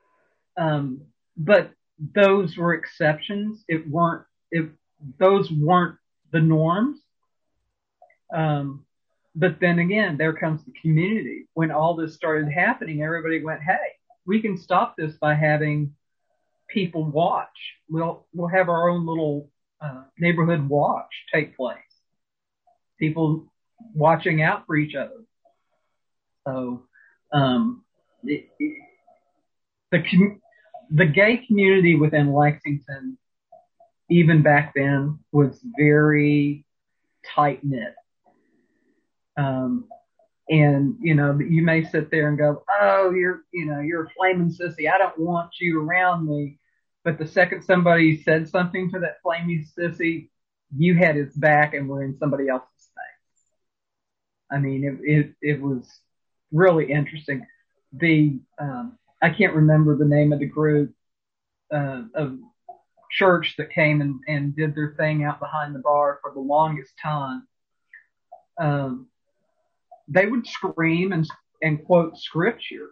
[SPEAKER 2] But those were exceptions. Those weren't the norms. But then again, there comes the community. When all this started happening, everybody went, hey, we can stop this by having people watch. We'll have our own little neighborhood watch take place. People watching out for each other. So the gay community within Lexington, even back then, was very tight knit. And you know, you may sit there and go, "Oh, you're a flaming sissy. I don't want you around me." But the second somebody said something to that flaming sissy, you had his back and were in somebody else's face. I mean, it was really interesting. I can't remember the name of the group of church that came and did their thing out behind the bar for the longest time. They would scream and quote scripture,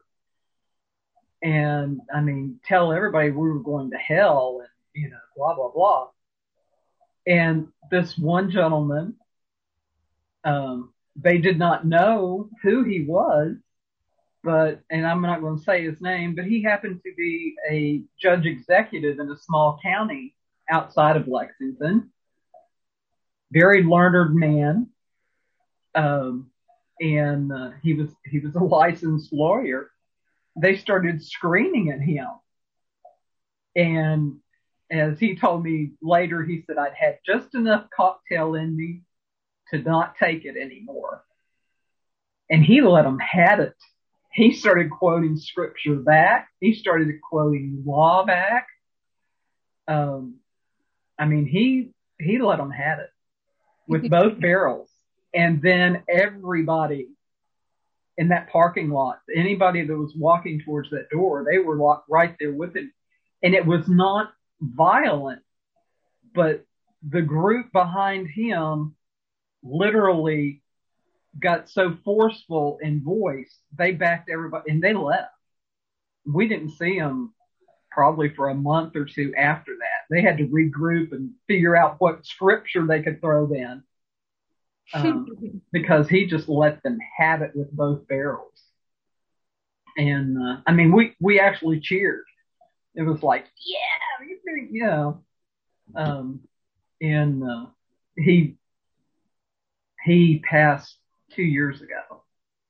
[SPEAKER 2] and I mean, tell everybody we were going to hell, and you know, blah blah blah. And this one gentleman, they did not know who he was, and I'm not going to say his name, but he happened to be a judge executive in a small county outside of Lexington. Very learned man. And he was a licensed lawyer. They started screaming at him. And as he told me later, he said, I'd had just enough cocktail in me to not take it anymore. And he let them have it. He started quoting scripture back. He started quoting law back. I mean, he let them have it with both barrels. And then everybody in that parking lot, anybody that was walking towards that door, they were right there with him. And it was not violent, but the group behind him literally got so forceful in voice, they backed everybody and they left. We didn't see them probably for a month or two after that. They had to regroup and figure out what scripture they could throw in. Because he just let them have it with both barrels. And, I mean, we actually cheered. It was like, yeah, and, he passed 2 years ago.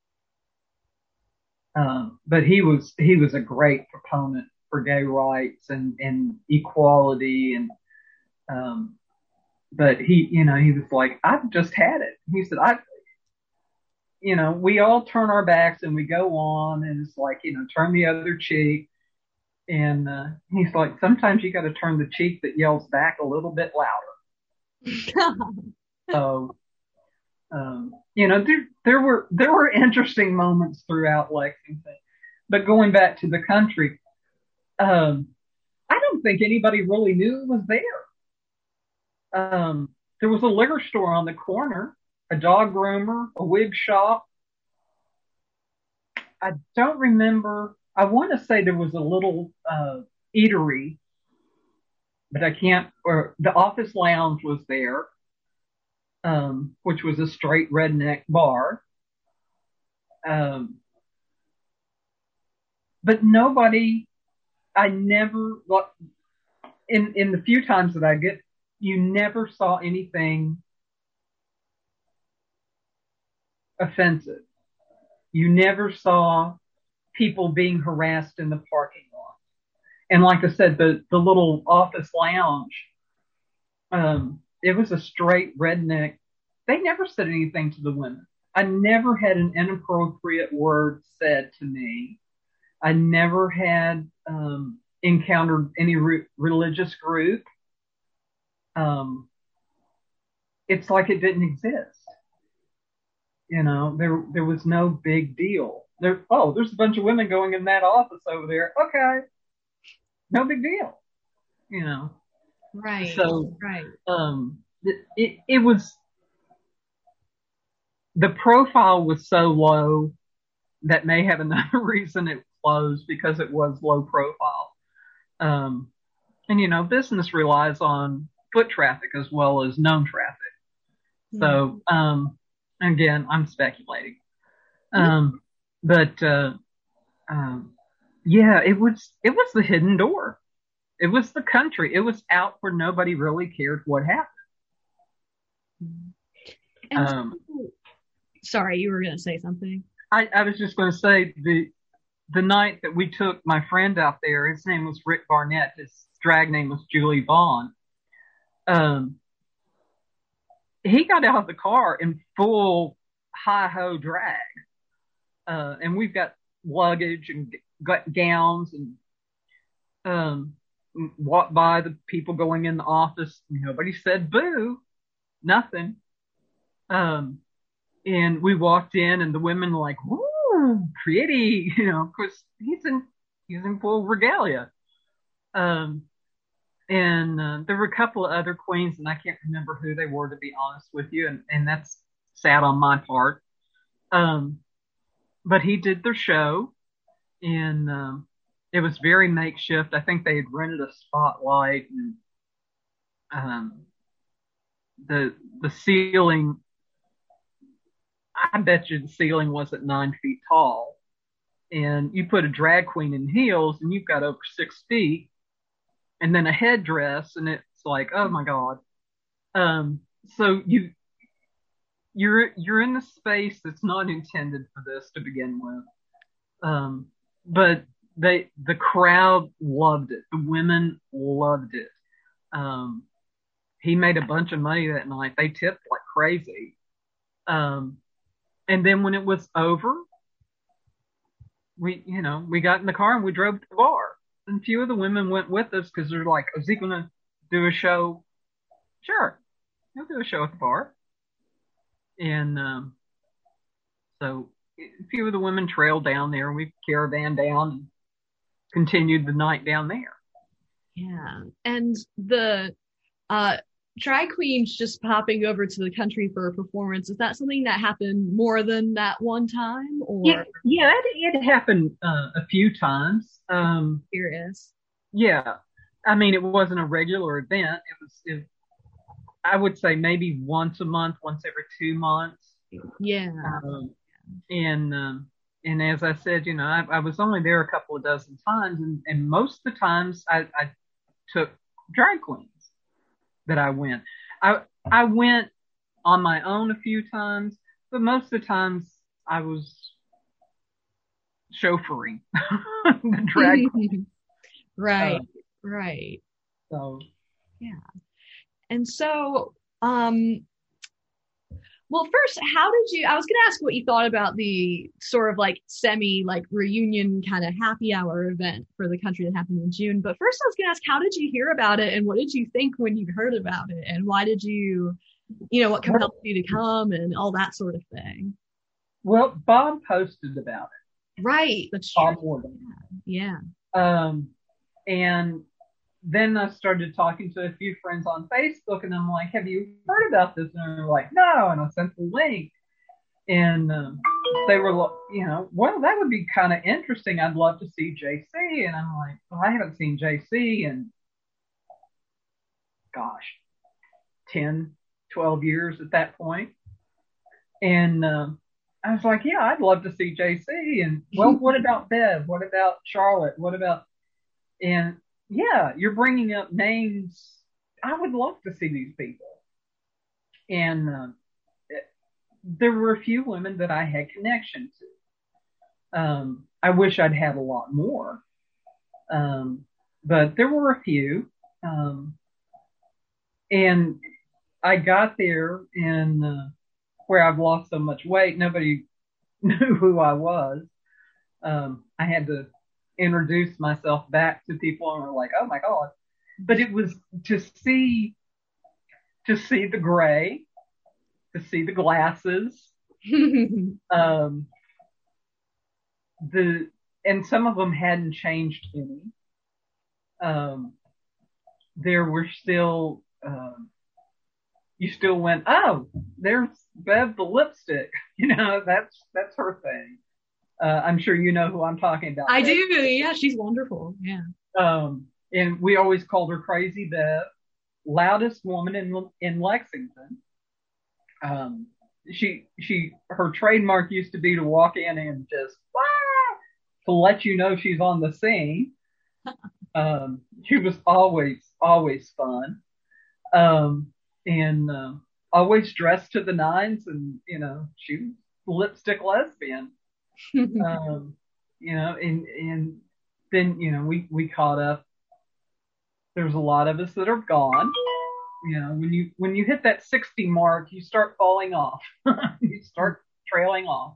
[SPEAKER 2] But he was a great proponent for gay rights and equality. And, but he was like, I've just had it. He said, we all turn our backs and we go on, and it's like, turn the other cheek. And, he's like, sometimes you got to turn the cheek that yells back a little bit louder. So, there were interesting moments throughout Lexington, but going back to the country, I don't think anybody really knew it was there. There was a liquor store on the corner, a dog groomer, a wig shop. I don't remember. I want to say there was a little eatery, but I can't. Or the Office Lounge was there, which was a straight redneck bar. But nobody. I never. In the few times that I get. You never saw anything offensive. You never saw people being harassed in the parking lot. And like I said, the little Office Lounge, it was a straight redneck. They never said anything to the women. I never had an inappropriate word said to me. I never had encountered any religious group. It's like it didn't exist. There was no big deal. There's a bunch of women going in that office over there. Okay. No big deal.
[SPEAKER 1] Right.
[SPEAKER 2] So,
[SPEAKER 1] right.
[SPEAKER 2] It was, the profile was so low that may have another reason it closed, because it was low profile. And business relies on foot traffic as well as known traffic. So, again, I'm speculating. But, yeah, it was the hidden door. It was the country. It was out where nobody really cared what happened.
[SPEAKER 1] Sorry, you were going to say something.
[SPEAKER 2] I was just going to say the night that we took my friend out there, his name was Rick Barnett. His drag name was Julie Vaughn. He got out of the car in full hi-ho drag. And we've got luggage and got gowns, and walked by the people going in the office. Nobody said boo, nothing. And we walked in, and the women were like, woo, pretty, because he's in full regalia. And there were a couple of other queens, and I can't remember who they were, to be honest with you, and that's sad on my part. But he did their show, and it was very makeshift. I think they had rented a spotlight, and the ceiling, I bet you the ceiling wasn't 9 feet tall. And you put a drag queen in heels, and you've got over 6 feet, and then a headdress, and it's like, oh my God. So you're in a space that's not intended for this to begin with. But the crowd loved it. The women loved it. He made a bunch of money that night. They tipped like crazy. And then when it was over, we got in the car and we drove to the bar. And a few of the women went with us because they're like, "Is he going to do a show?" Sure, he'll do a show at the bar. And so a few of the women trailed down there. We caravan down and continued the night down there.
[SPEAKER 1] Yeah. And the drag queens just popping over to the country for a performance, is that something that happened more than that one time? Or
[SPEAKER 2] yeah, it happened a few times.
[SPEAKER 1] Curious.
[SPEAKER 2] Yeah. I mean, it wasn't a regular event. I would say maybe once a month, once every 2 months.
[SPEAKER 1] Yeah.
[SPEAKER 2] And as I said, I was only there a couple of dozen times, and most of the times I took drag queens that I went. I went on my own a few times, but most of the times I was chauffeuring the drag queen.
[SPEAKER 1] Right. Right.
[SPEAKER 2] So
[SPEAKER 1] yeah. And so, well, first, I was going to ask what you thought about the sort of like semi like reunion kind of happy hour event for the country that happened in June. But first I was going to ask, how did you hear about it and what did you think when you heard about it? And why did what compelled you to come and all that sort of thing?
[SPEAKER 2] Well, Bob posted about it.
[SPEAKER 1] Right. That's
[SPEAKER 2] Bob
[SPEAKER 1] true.
[SPEAKER 2] Morgan.
[SPEAKER 1] Yeah.
[SPEAKER 2] And then I started talking to a few friends on Facebook, and I'm like, "Have you heard about this?" And they're like, "No." And I sent the link, and they were, "Well, that would be kind of interesting. I'd love to see JC." And I'm like, "Well, I haven't seen JC in, gosh, 10, 12 years at that point." And I was like, "Yeah, I'd love to see JC." And, "Well, what about Bev? What about Charlotte? What about," and yeah, you're bringing up names. I would love to see these people. And there were a few women that I had connection to. I wish I'd had a lot more. But there were a few. And I got there, and where I've lost so much weight, nobody knew who I was. I had to introduce myself back to people, and were like, "Oh my God." But it was to see the gray, to see the glasses, and some of them hadn't changed any. There were still, you still went, "Oh, there's Bev the lipstick." That's her thing. I'm sure you know who I'm talking about.
[SPEAKER 1] I do. Yeah, she's wonderful. Yeah.
[SPEAKER 2] And we always called her Crazy Bev, loudest woman in Lexington. Her trademark used to be to walk in and just to let you know she's on the scene. She was always fun, and always dressed to the nines, and she was lipstick lesbian. And then we caught up. There's a lot of us that are gone. When you hit that 60 mark, you start falling off. You start trailing off.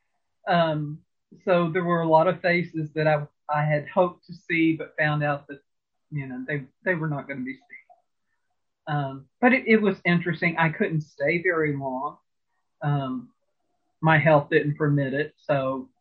[SPEAKER 2] So there were a lot of faces that I had hoped to see, but found out that they were not going to be seen. But it was interesting. I couldn't stay very long. My health didn't permit it, so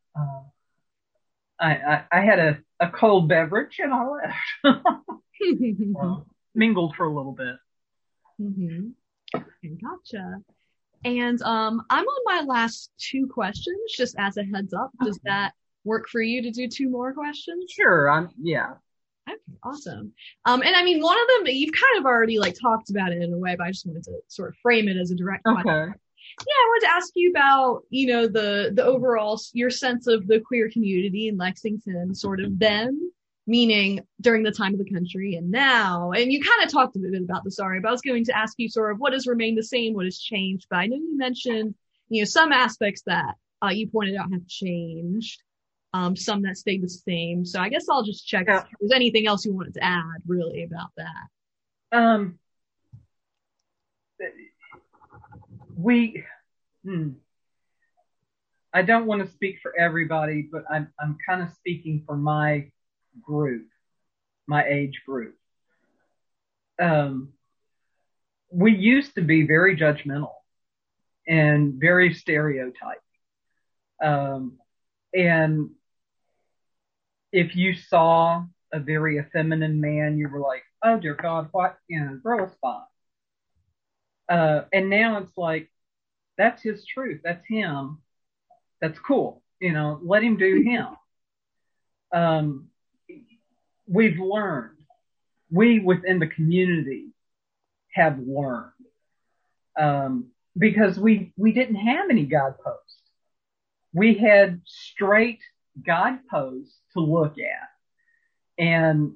[SPEAKER 2] I had a cold beverage and I left. Mingled for a little bit.
[SPEAKER 1] Mm-hmm. Okay, gotcha. And I'm on my last 2 questions, just as a heads up. Does that work for you to do 2 more questions?
[SPEAKER 2] Sure. Yeah.
[SPEAKER 1] Okay, awesome. And I mean, one of them, you've kind of already like talked about it in a way, but I just wanted to sort of frame it as a direct question.
[SPEAKER 2] Okay.
[SPEAKER 1] Yeah, I wanted to ask you about, the overall, your sense of the queer community in Lexington sort of then, meaning during the time of the country and now. And you kind of talked a bit about this already, but I was going to ask you sort of what has remained the same, what has changed. But I know you mentioned, some aspects that you pointed out have changed, some that stayed the same. So I guess I'll just check if there's anything else you wanted to add really about that.
[SPEAKER 2] Hmm. I don't want to speak for everybody, but I'm kind of speaking for my group, my age group. Um, we used to be very judgmental and very stereotyped. Um, and if you saw a very effeminate man, you were like, oh dear God, what, girl spot. And now it's like, that's his truth. That's him. That's cool. Let him do him. Um, we've learned, we within the community have learned, because we didn't have any guideposts. We had straight guideposts to look at. And,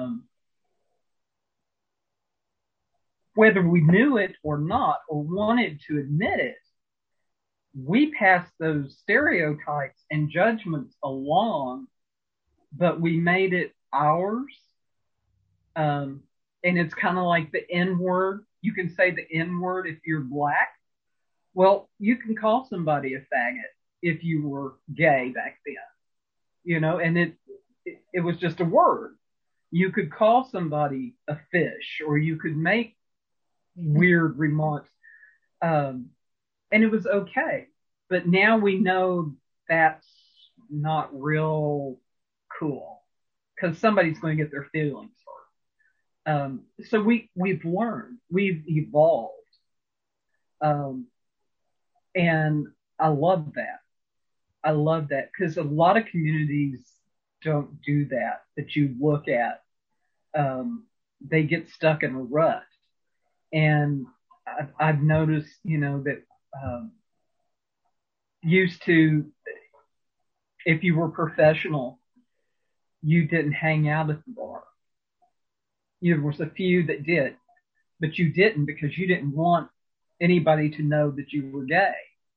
[SPEAKER 2] whether we knew it or not, or wanted to admit it, we passed those stereotypes and judgments along, but we made it ours. And it's kind of like the N word. You can say the N word if you're black. Well, you can call somebody a faggot if you were gay back then, and it was just a word. You could call somebody a fish, or you could make weird remarks. And it was okay. But now we know that's not real cool, because somebody's going to get their feelings hurt. So we've learned, we've evolved. And I love that. I love that, because a lot of communities don't do that you look at. They get stuck in a rut. And I've noticed, that used to, if you were professional, you didn't hang out at the bar. There was a few that did, but you didn't, because you didn't want anybody to know that you were gay.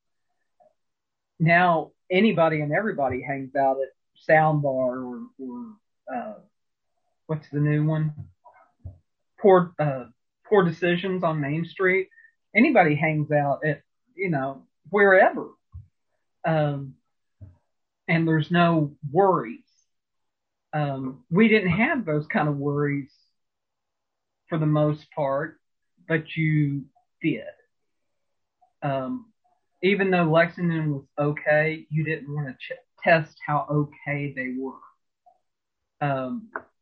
[SPEAKER 2] Now anybody and everybody hangs out at Soundbar, or what's the new one? Poor Decisions on Main Street. Anybody hangs out at, wherever. And there's no worries. We didn't have those kind of worries for the most part, but you did. Even though Lexington was okay, you didn't want to test how okay they were.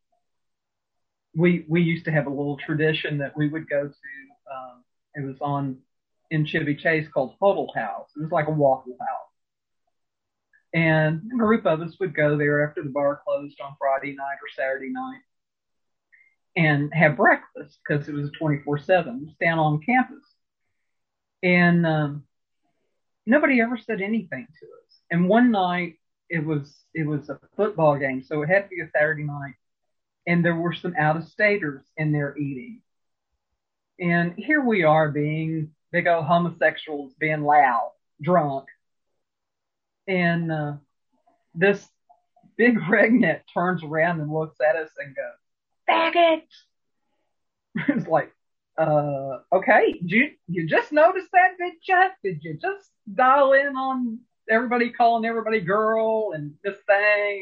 [SPEAKER 2] We used to have a little tradition that we would go to. It was in Chevy Chase, called Huddle House. It was like a Waffle House. And a group of us would go there after the bar closed on Friday night or Saturday night and have breakfast, because it was a 24/7 down on campus. And nobody ever said anything to us. And one night it was a football game, so it had to be a Saturday night, and there were some out-of-staters in there eating. And here we are, being big old homosexuals, being loud, drunk. And this big redneck turns around and looks at us and goes, "Faggot!" It's like, okay, you just noticed that, did you? Did you just dial in on everybody calling everybody girl and this thing?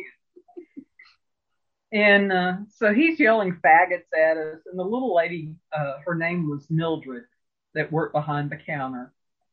[SPEAKER 2] And so he's yelling faggots at us, and the little lady, her name was Mildred, that worked behind the counter.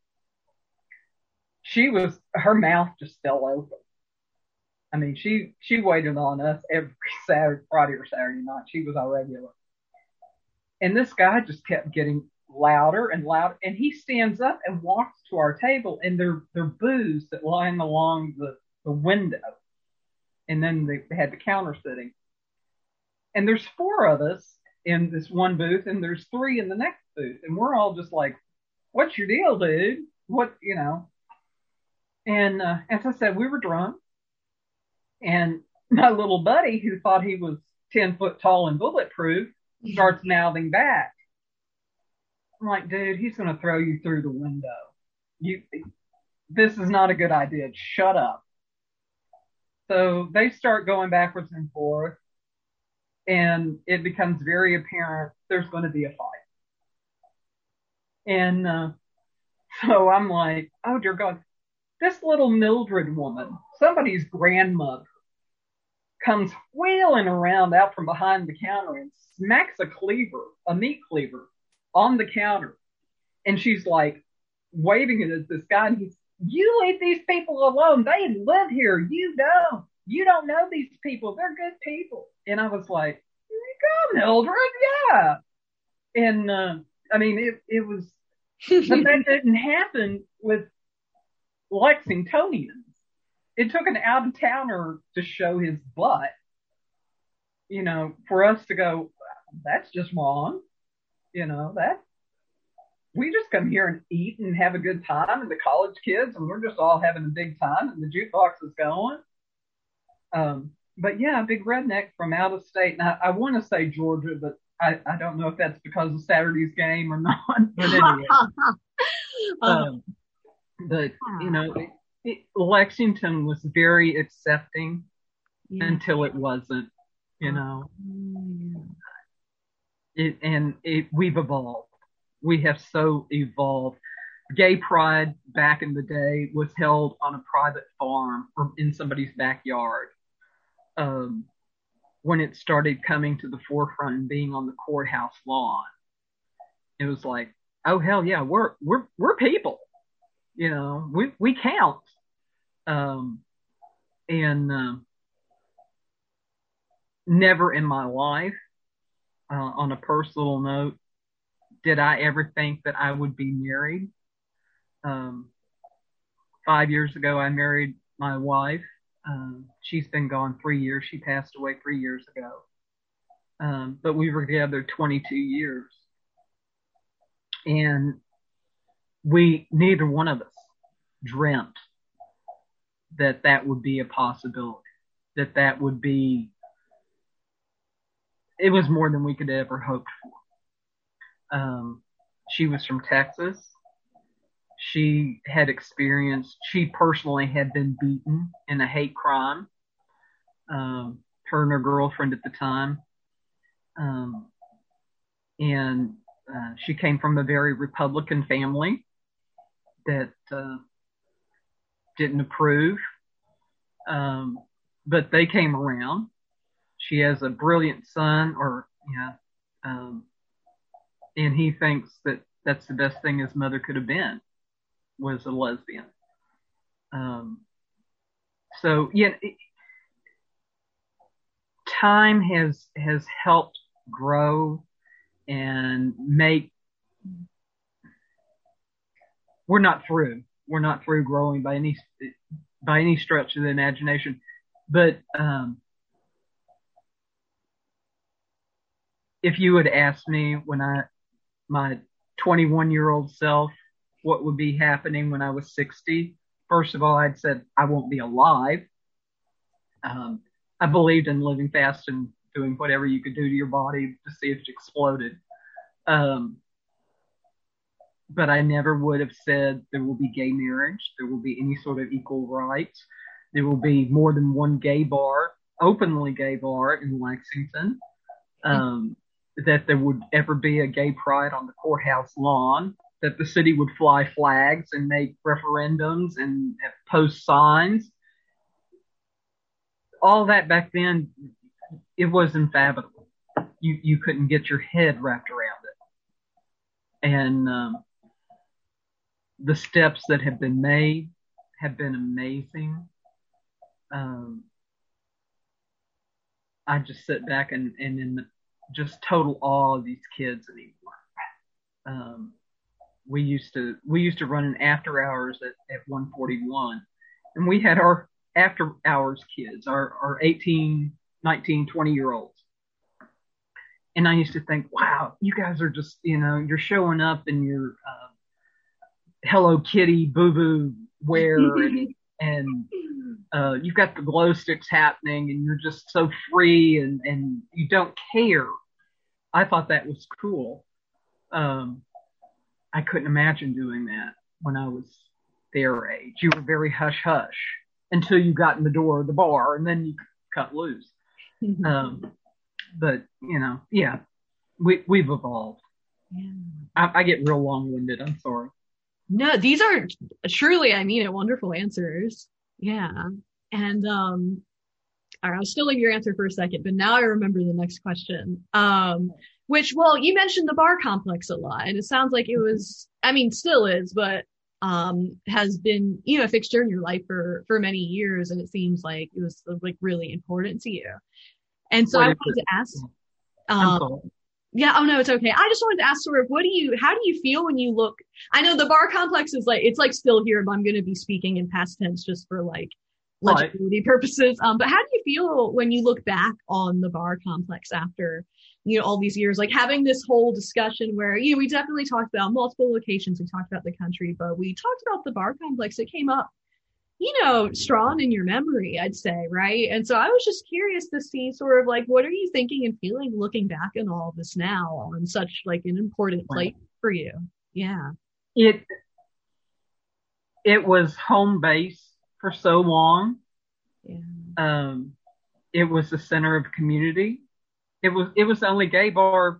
[SPEAKER 2] Her mouth just fell open. I mean, she waited on us every Friday or Saturday night. She was our regular. And this guy just kept getting louder and louder. And he stands up and walks to our table, and they're booths that line along the window. And then they had the counter sitting. And there's 4 of us in this one booth, and there's 3 in the next booth. And we're all just like, what's your deal, dude? What? And as I said, we were drunk. And my little buddy, who thought he was 10 foot tall and bulletproof, starts mouthing back. I'm like, dude, he's going to throw you through the window. This is not a good idea. Shut up. So they start going backwards and forth, and it becomes very apparent there's going to be a fight. And So I'm like, oh dear God, this little Mildred woman, somebody's grandmother, comes wheeling around out from behind the counter and smacks a meat cleaver on the counter. And she's like waving it at this guy. And he's, you leave these people alone. They live here. You don't. You don't know these people. They're good people. And I was like, here you go, Mildred. Yeah. And I mean, it was, but that didn't happen with Lexingtonians. It took an out of towner to show his butt, for us to go, that's just wrong. That we just come here and eat and have a good time, and the college kids, and we're just all having a big time, and the jukebox is going. But yeah, a big redneck from out of state. And I want to say Georgia, but I don't know if that's because of Saturday's game or not. But anyway, but Lexington was very accepting until it wasn't. We've evolved. We have so evolved. Gay pride back in the day was held on a private farm or in somebody's backyard. When it started coming to the forefront and being on the courthouse lawn, it was like, oh hell yeah, we're people. We count. Never in my life, on a personal note, did I ever think that I would be married. 5 years ago, I married my wife. She's been gone 3 years. She passed away 3 years ago. But we were together 22 years. And neither one of us dreamt that would be a possibility, that would be, it was more than we could ever hope for. She was from Texas. She personally had been beaten in a hate crime. Her and her girlfriend at the time. And she came from a very Republican family that didn't approve. But they came around. She has a brilliant son, and he thinks that that's the best thing his mother could have been, was a lesbian. So yeah, time has helped grow and make. We're not through growing by any stretch of the imagination, but if you had asked me when my 21-year-old self, what would be happening when I was 60, first of all, I'd said I won't be alive. I believed in living fast and doing whatever you could do to your body to see if it exploded. But I never would have said there will be gay marriage. There will be any sort of equal rights. There will be more than one gay bar, openly gay bar in Lexington. That there would ever be a gay pride on the courthouse lawn, that the city would fly flags and make referendums and post signs. All that back then, it was unfathomable. You couldn't get your head wrapped around it. And the steps that have been made have been amazing. I just sit back and in just total awe of these kids anymore. We used to run an after hours at 141, and we had our after hours kids, our 18, 19, 20-year-olds. And I used to think, wow, you guys are just, you're showing up in your Hello Kitty boo-boo wear and you've got the glow sticks happening and you're just so free and you don't care. I thought that was cool. I couldn't imagine doing that when I was their age. You were very hush hush until you got in the door of the bar and then you cut loose. But yeah, we've evolved. Yeah. I get real long winded. I'm sorry.
[SPEAKER 1] No, these are truly, I mean it, wonderful answers. Yeah. And all right, I'll still leave your answer for a second, but now I remember the next question. Which, well, you mentioned the bar complex a lot, and it sounds like it was, I mean, still is, but has been, you know, a fixture in your life for many years, and it seems like it was like really important to you. And so I
[SPEAKER 2] What is
[SPEAKER 1] wanted
[SPEAKER 2] it?
[SPEAKER 1] to ask,
[SPEAKER 2] I'm
[SPEAKER 1] um,
[SPEAKER 2] sorry.
[SPEAKER 1] yeah, oh no, it's okay. I just wanted to ask sort of how do you feel when you look, I know the bar complex is like, it's like still here, but I'm going to be speaking in past tense just for like
[SPEAKER 2] Right.
[SPEAKER 1] legibility purposes. But how do you feel when you look back on the bar complex after, you know, all these years, like having this whole discussion where, you know, we definitely talked about multiple locations. We talked about the country, but we talked about the bar complex. It came up, you know, strong in your memory, I'd say, right? And so I was just curious to see sort of like, what are you thinking and feeling looking back on all of this now on such like an important place for you? Yeah.
[SPEAKER 2] It it was home base for so long.
[SPEAKER 1] Yeah.
[SPEAKER 2] Um, it was the center of community. It was the only gay bar,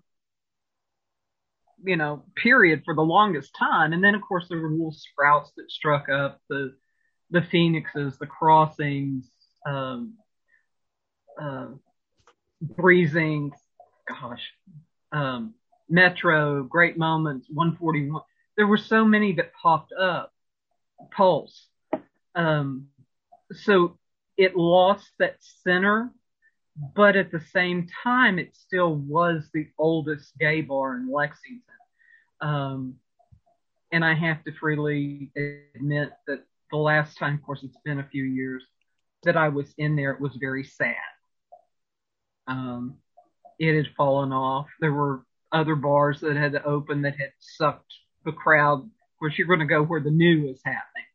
[SPEAKER 2] period, for the longest time. And then of course there were little sprouts that struck up, the Phoenixes, the Crossings, um, uh, Breezing, gosh, um, Metro, Great Moments, 141. There were so many that popped up. Pulse. Um, so it lost that center, but at the same time, it still was the oldest gay bar in Lexington. Um, and I have to freely admit that the last time, of course, it's been a few years, that I was in there, it was very sad. Um, it had fallen off. There were other bars that had opened that had sucked the crowd. Of course, you're going to go where the new is happening.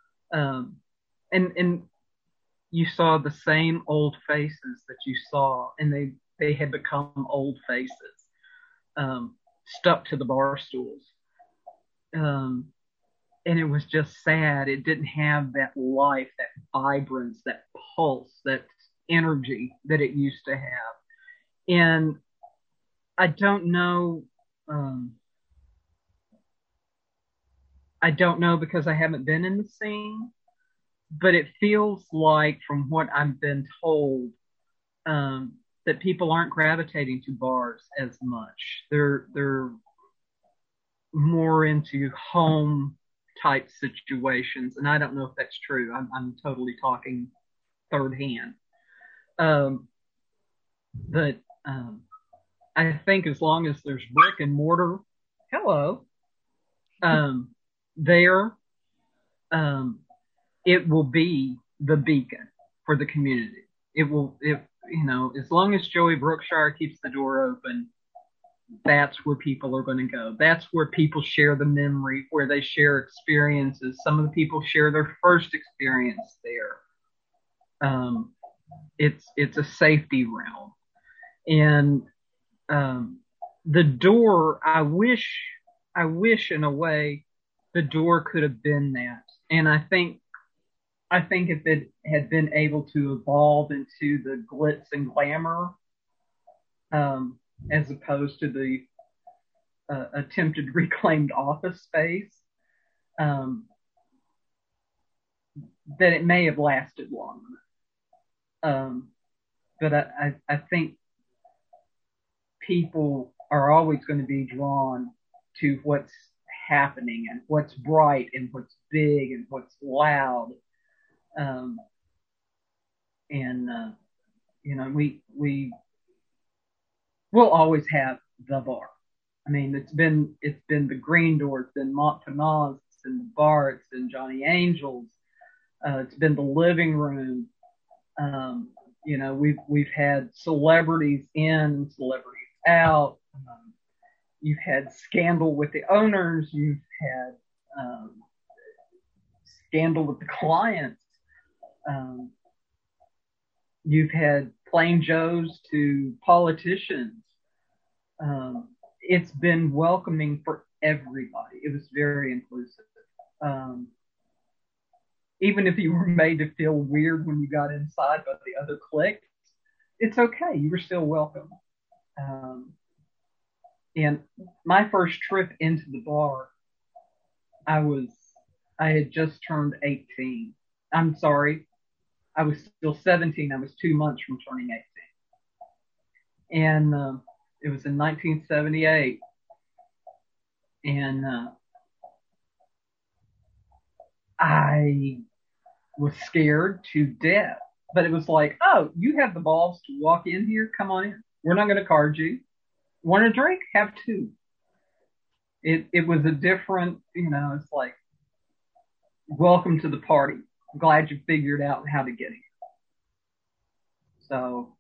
[SPEAKER 2] And you saw the same old faces that you saw, and they had become old faces, stuck to the bar stools. Um, and it was just sad. It didn't have that life, that vibrance, that pulse, that energy that it used to have. And I don't know. Um, I don't know because I haven't been in the scene, but it feels like, from what I've been told, that people aren't gravitating to bars as much. They're more into home type situations, and I don't know if that's true. I'm totally talking third hand. Um, but I think as long as there's brick and mortar, hello, um, there, um, it will be the beacon for the community. As long as Joey Brookshire keeps the door open, that's where people are going to go. That's where people share the memory, where they share experiences. Some of the people share their first experience there. It's a safety realm, and the door. I wish in a way the door could have been that, and I think if it had been able to evolve into the glitz and glamour, um, as opposed to the attempted reclaimed office space, um, that it may have lasted longer. But I think people are always going to be drawn to what's happening and what's bright and what's big and what's loud. Um, and we will always have the bar. I mean, it's been the Green Door, it's been Montparnasse, it's been the bar, it's been Johnny Angels, it's been the living room. We've had celebrities in, celebrities out. You've had scandal with the owners. You've had scandal with the clients. Um, you've had plain Joes to politicians. It's been welcoming for everybody. It was very inclusive. Um, Even if you were made to feel weird when you got inside by the other clique, it's okay. You were still welcome. Um, and my first trip into the bar, I had just turned 18. I'm sorry. I was still 17. I was 2 months from turning 18. And it was in 1978. And I was scared to death. But it was like, oh, you have the balls to walk in here? Come on in. We're not going to card you. Want a drink? Have two. It was a different, it's like, welcome to the party. I'm glad you figured out how to get here. So,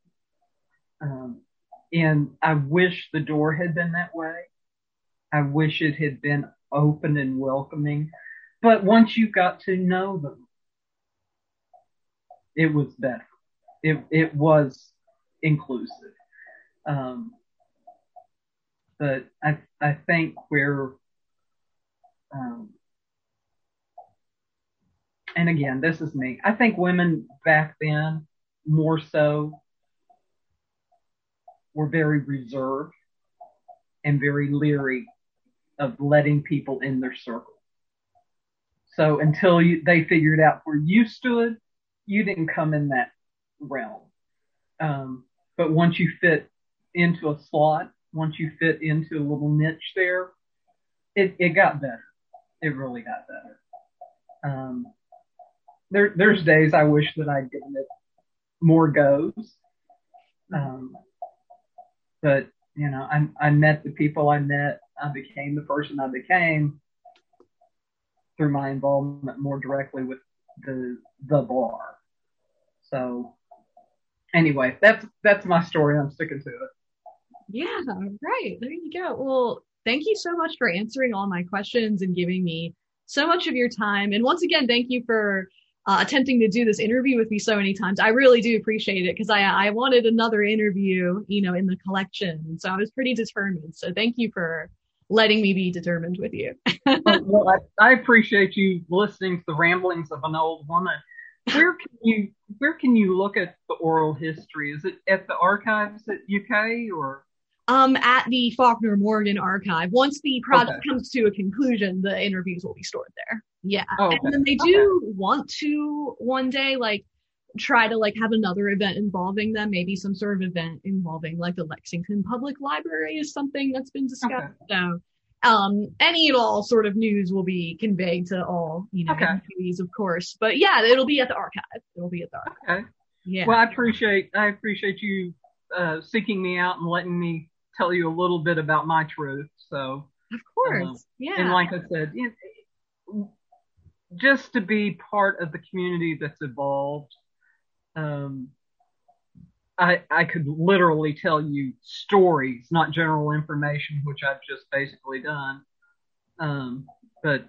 [SPEAKER 2] and I wish the door had been that way. I wish it had been open and welcoming. But once you got to know them, it was better. It was inclusive. But I think and again, this is me. I think women back then more so were very reserved and very leery of letting people in their circle. So until they figured out where you stood, you didn't come in that realm. But once you fit into a slot, once you fit into a little niche there, it got better. It really got better. There's days I wish that I'd given it more goes. But, I met the people I met. I became the person I became through my involvement more directly with the bar. So anyway, that's my story. I'm sticking to it.
[SPEAKER 1] Yeah, right. There you go. Well, thank you so much for answering all my questions and giving me so much of your time. And once again, thank you for attempting to do this interview with me so many times. I really do appreciate it because I wanted another interview, in the collection. And so I was pretty determined. So thank you for letting me be determined with you.
[SPEAKER 2] Well, I appreciate you listening to the ramblings of an old woman. Where can you look at the oral history? Is it at the archives at UK or?
[SPEAKER 1] At the Faulkner Morgan archive. Once the project comes to a conclusion, the interviews will be stored there. Yeah. Okay. And then they do want to one day, try to have another event involving them, maybe some sort of event involving the Lexington Public Library is something that's been discussed. Okay. So, any and all sort of news will be conveyed to all, interviewees, of course. But yeah, it'll be at the archive. Okay. Yeah.
[SPEAKER 2] Well, I appreciate you seeking me out and letting me tell you a little bit about my truth. So,
[SPEAKER 1] of course, yeah.
[SPEAKER 2] And like I said, just to be part of the community that's evolved, I could literally tell you stories, not general information, which I've just basically done. But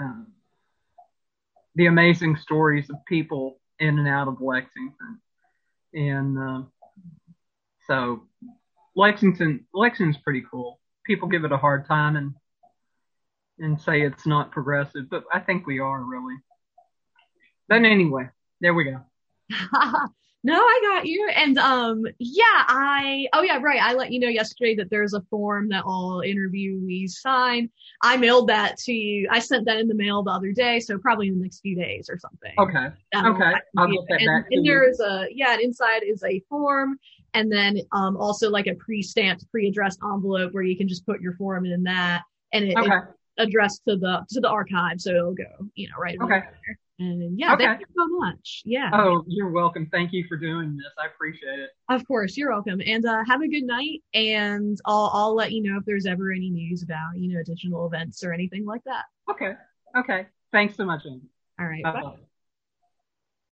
[SPEAKER 2] the amazing stories of people in and out of Lexington. And so Lexington's pretty cool. People give it a hard time and say it's not progressive, but I think we are really. But anyway, there we go.
[SPEAKER 1] No, I got you. And right. I let you know yesterday that there's a form that all interviewees sign. I mailed that to you. I sent that in the mail the other day, so probably in the next few days or something.
[SPEAKER 2] Okay. I'll get that back to you.
[SPEAKER 1] And there is and inside is a form, and then also a pre-stamped, pre-addressed envelope where you can just put your form in that, and it's addressed to the archive, so it'll go, right away. Okay. And thank you so much. Yeah.
[SPEAKER 2] Oh, you're welcome. Thank you for doing this. I appreciate it.
[SPEAKER 1] Of course, you're welcome. And have a good night. And I'll let you know if there's ever any news about, additional events or anything like that.
[SPEAKER 2] Okay. Thanks so much, Amy.
[SPEAKER 1] All right. Bye.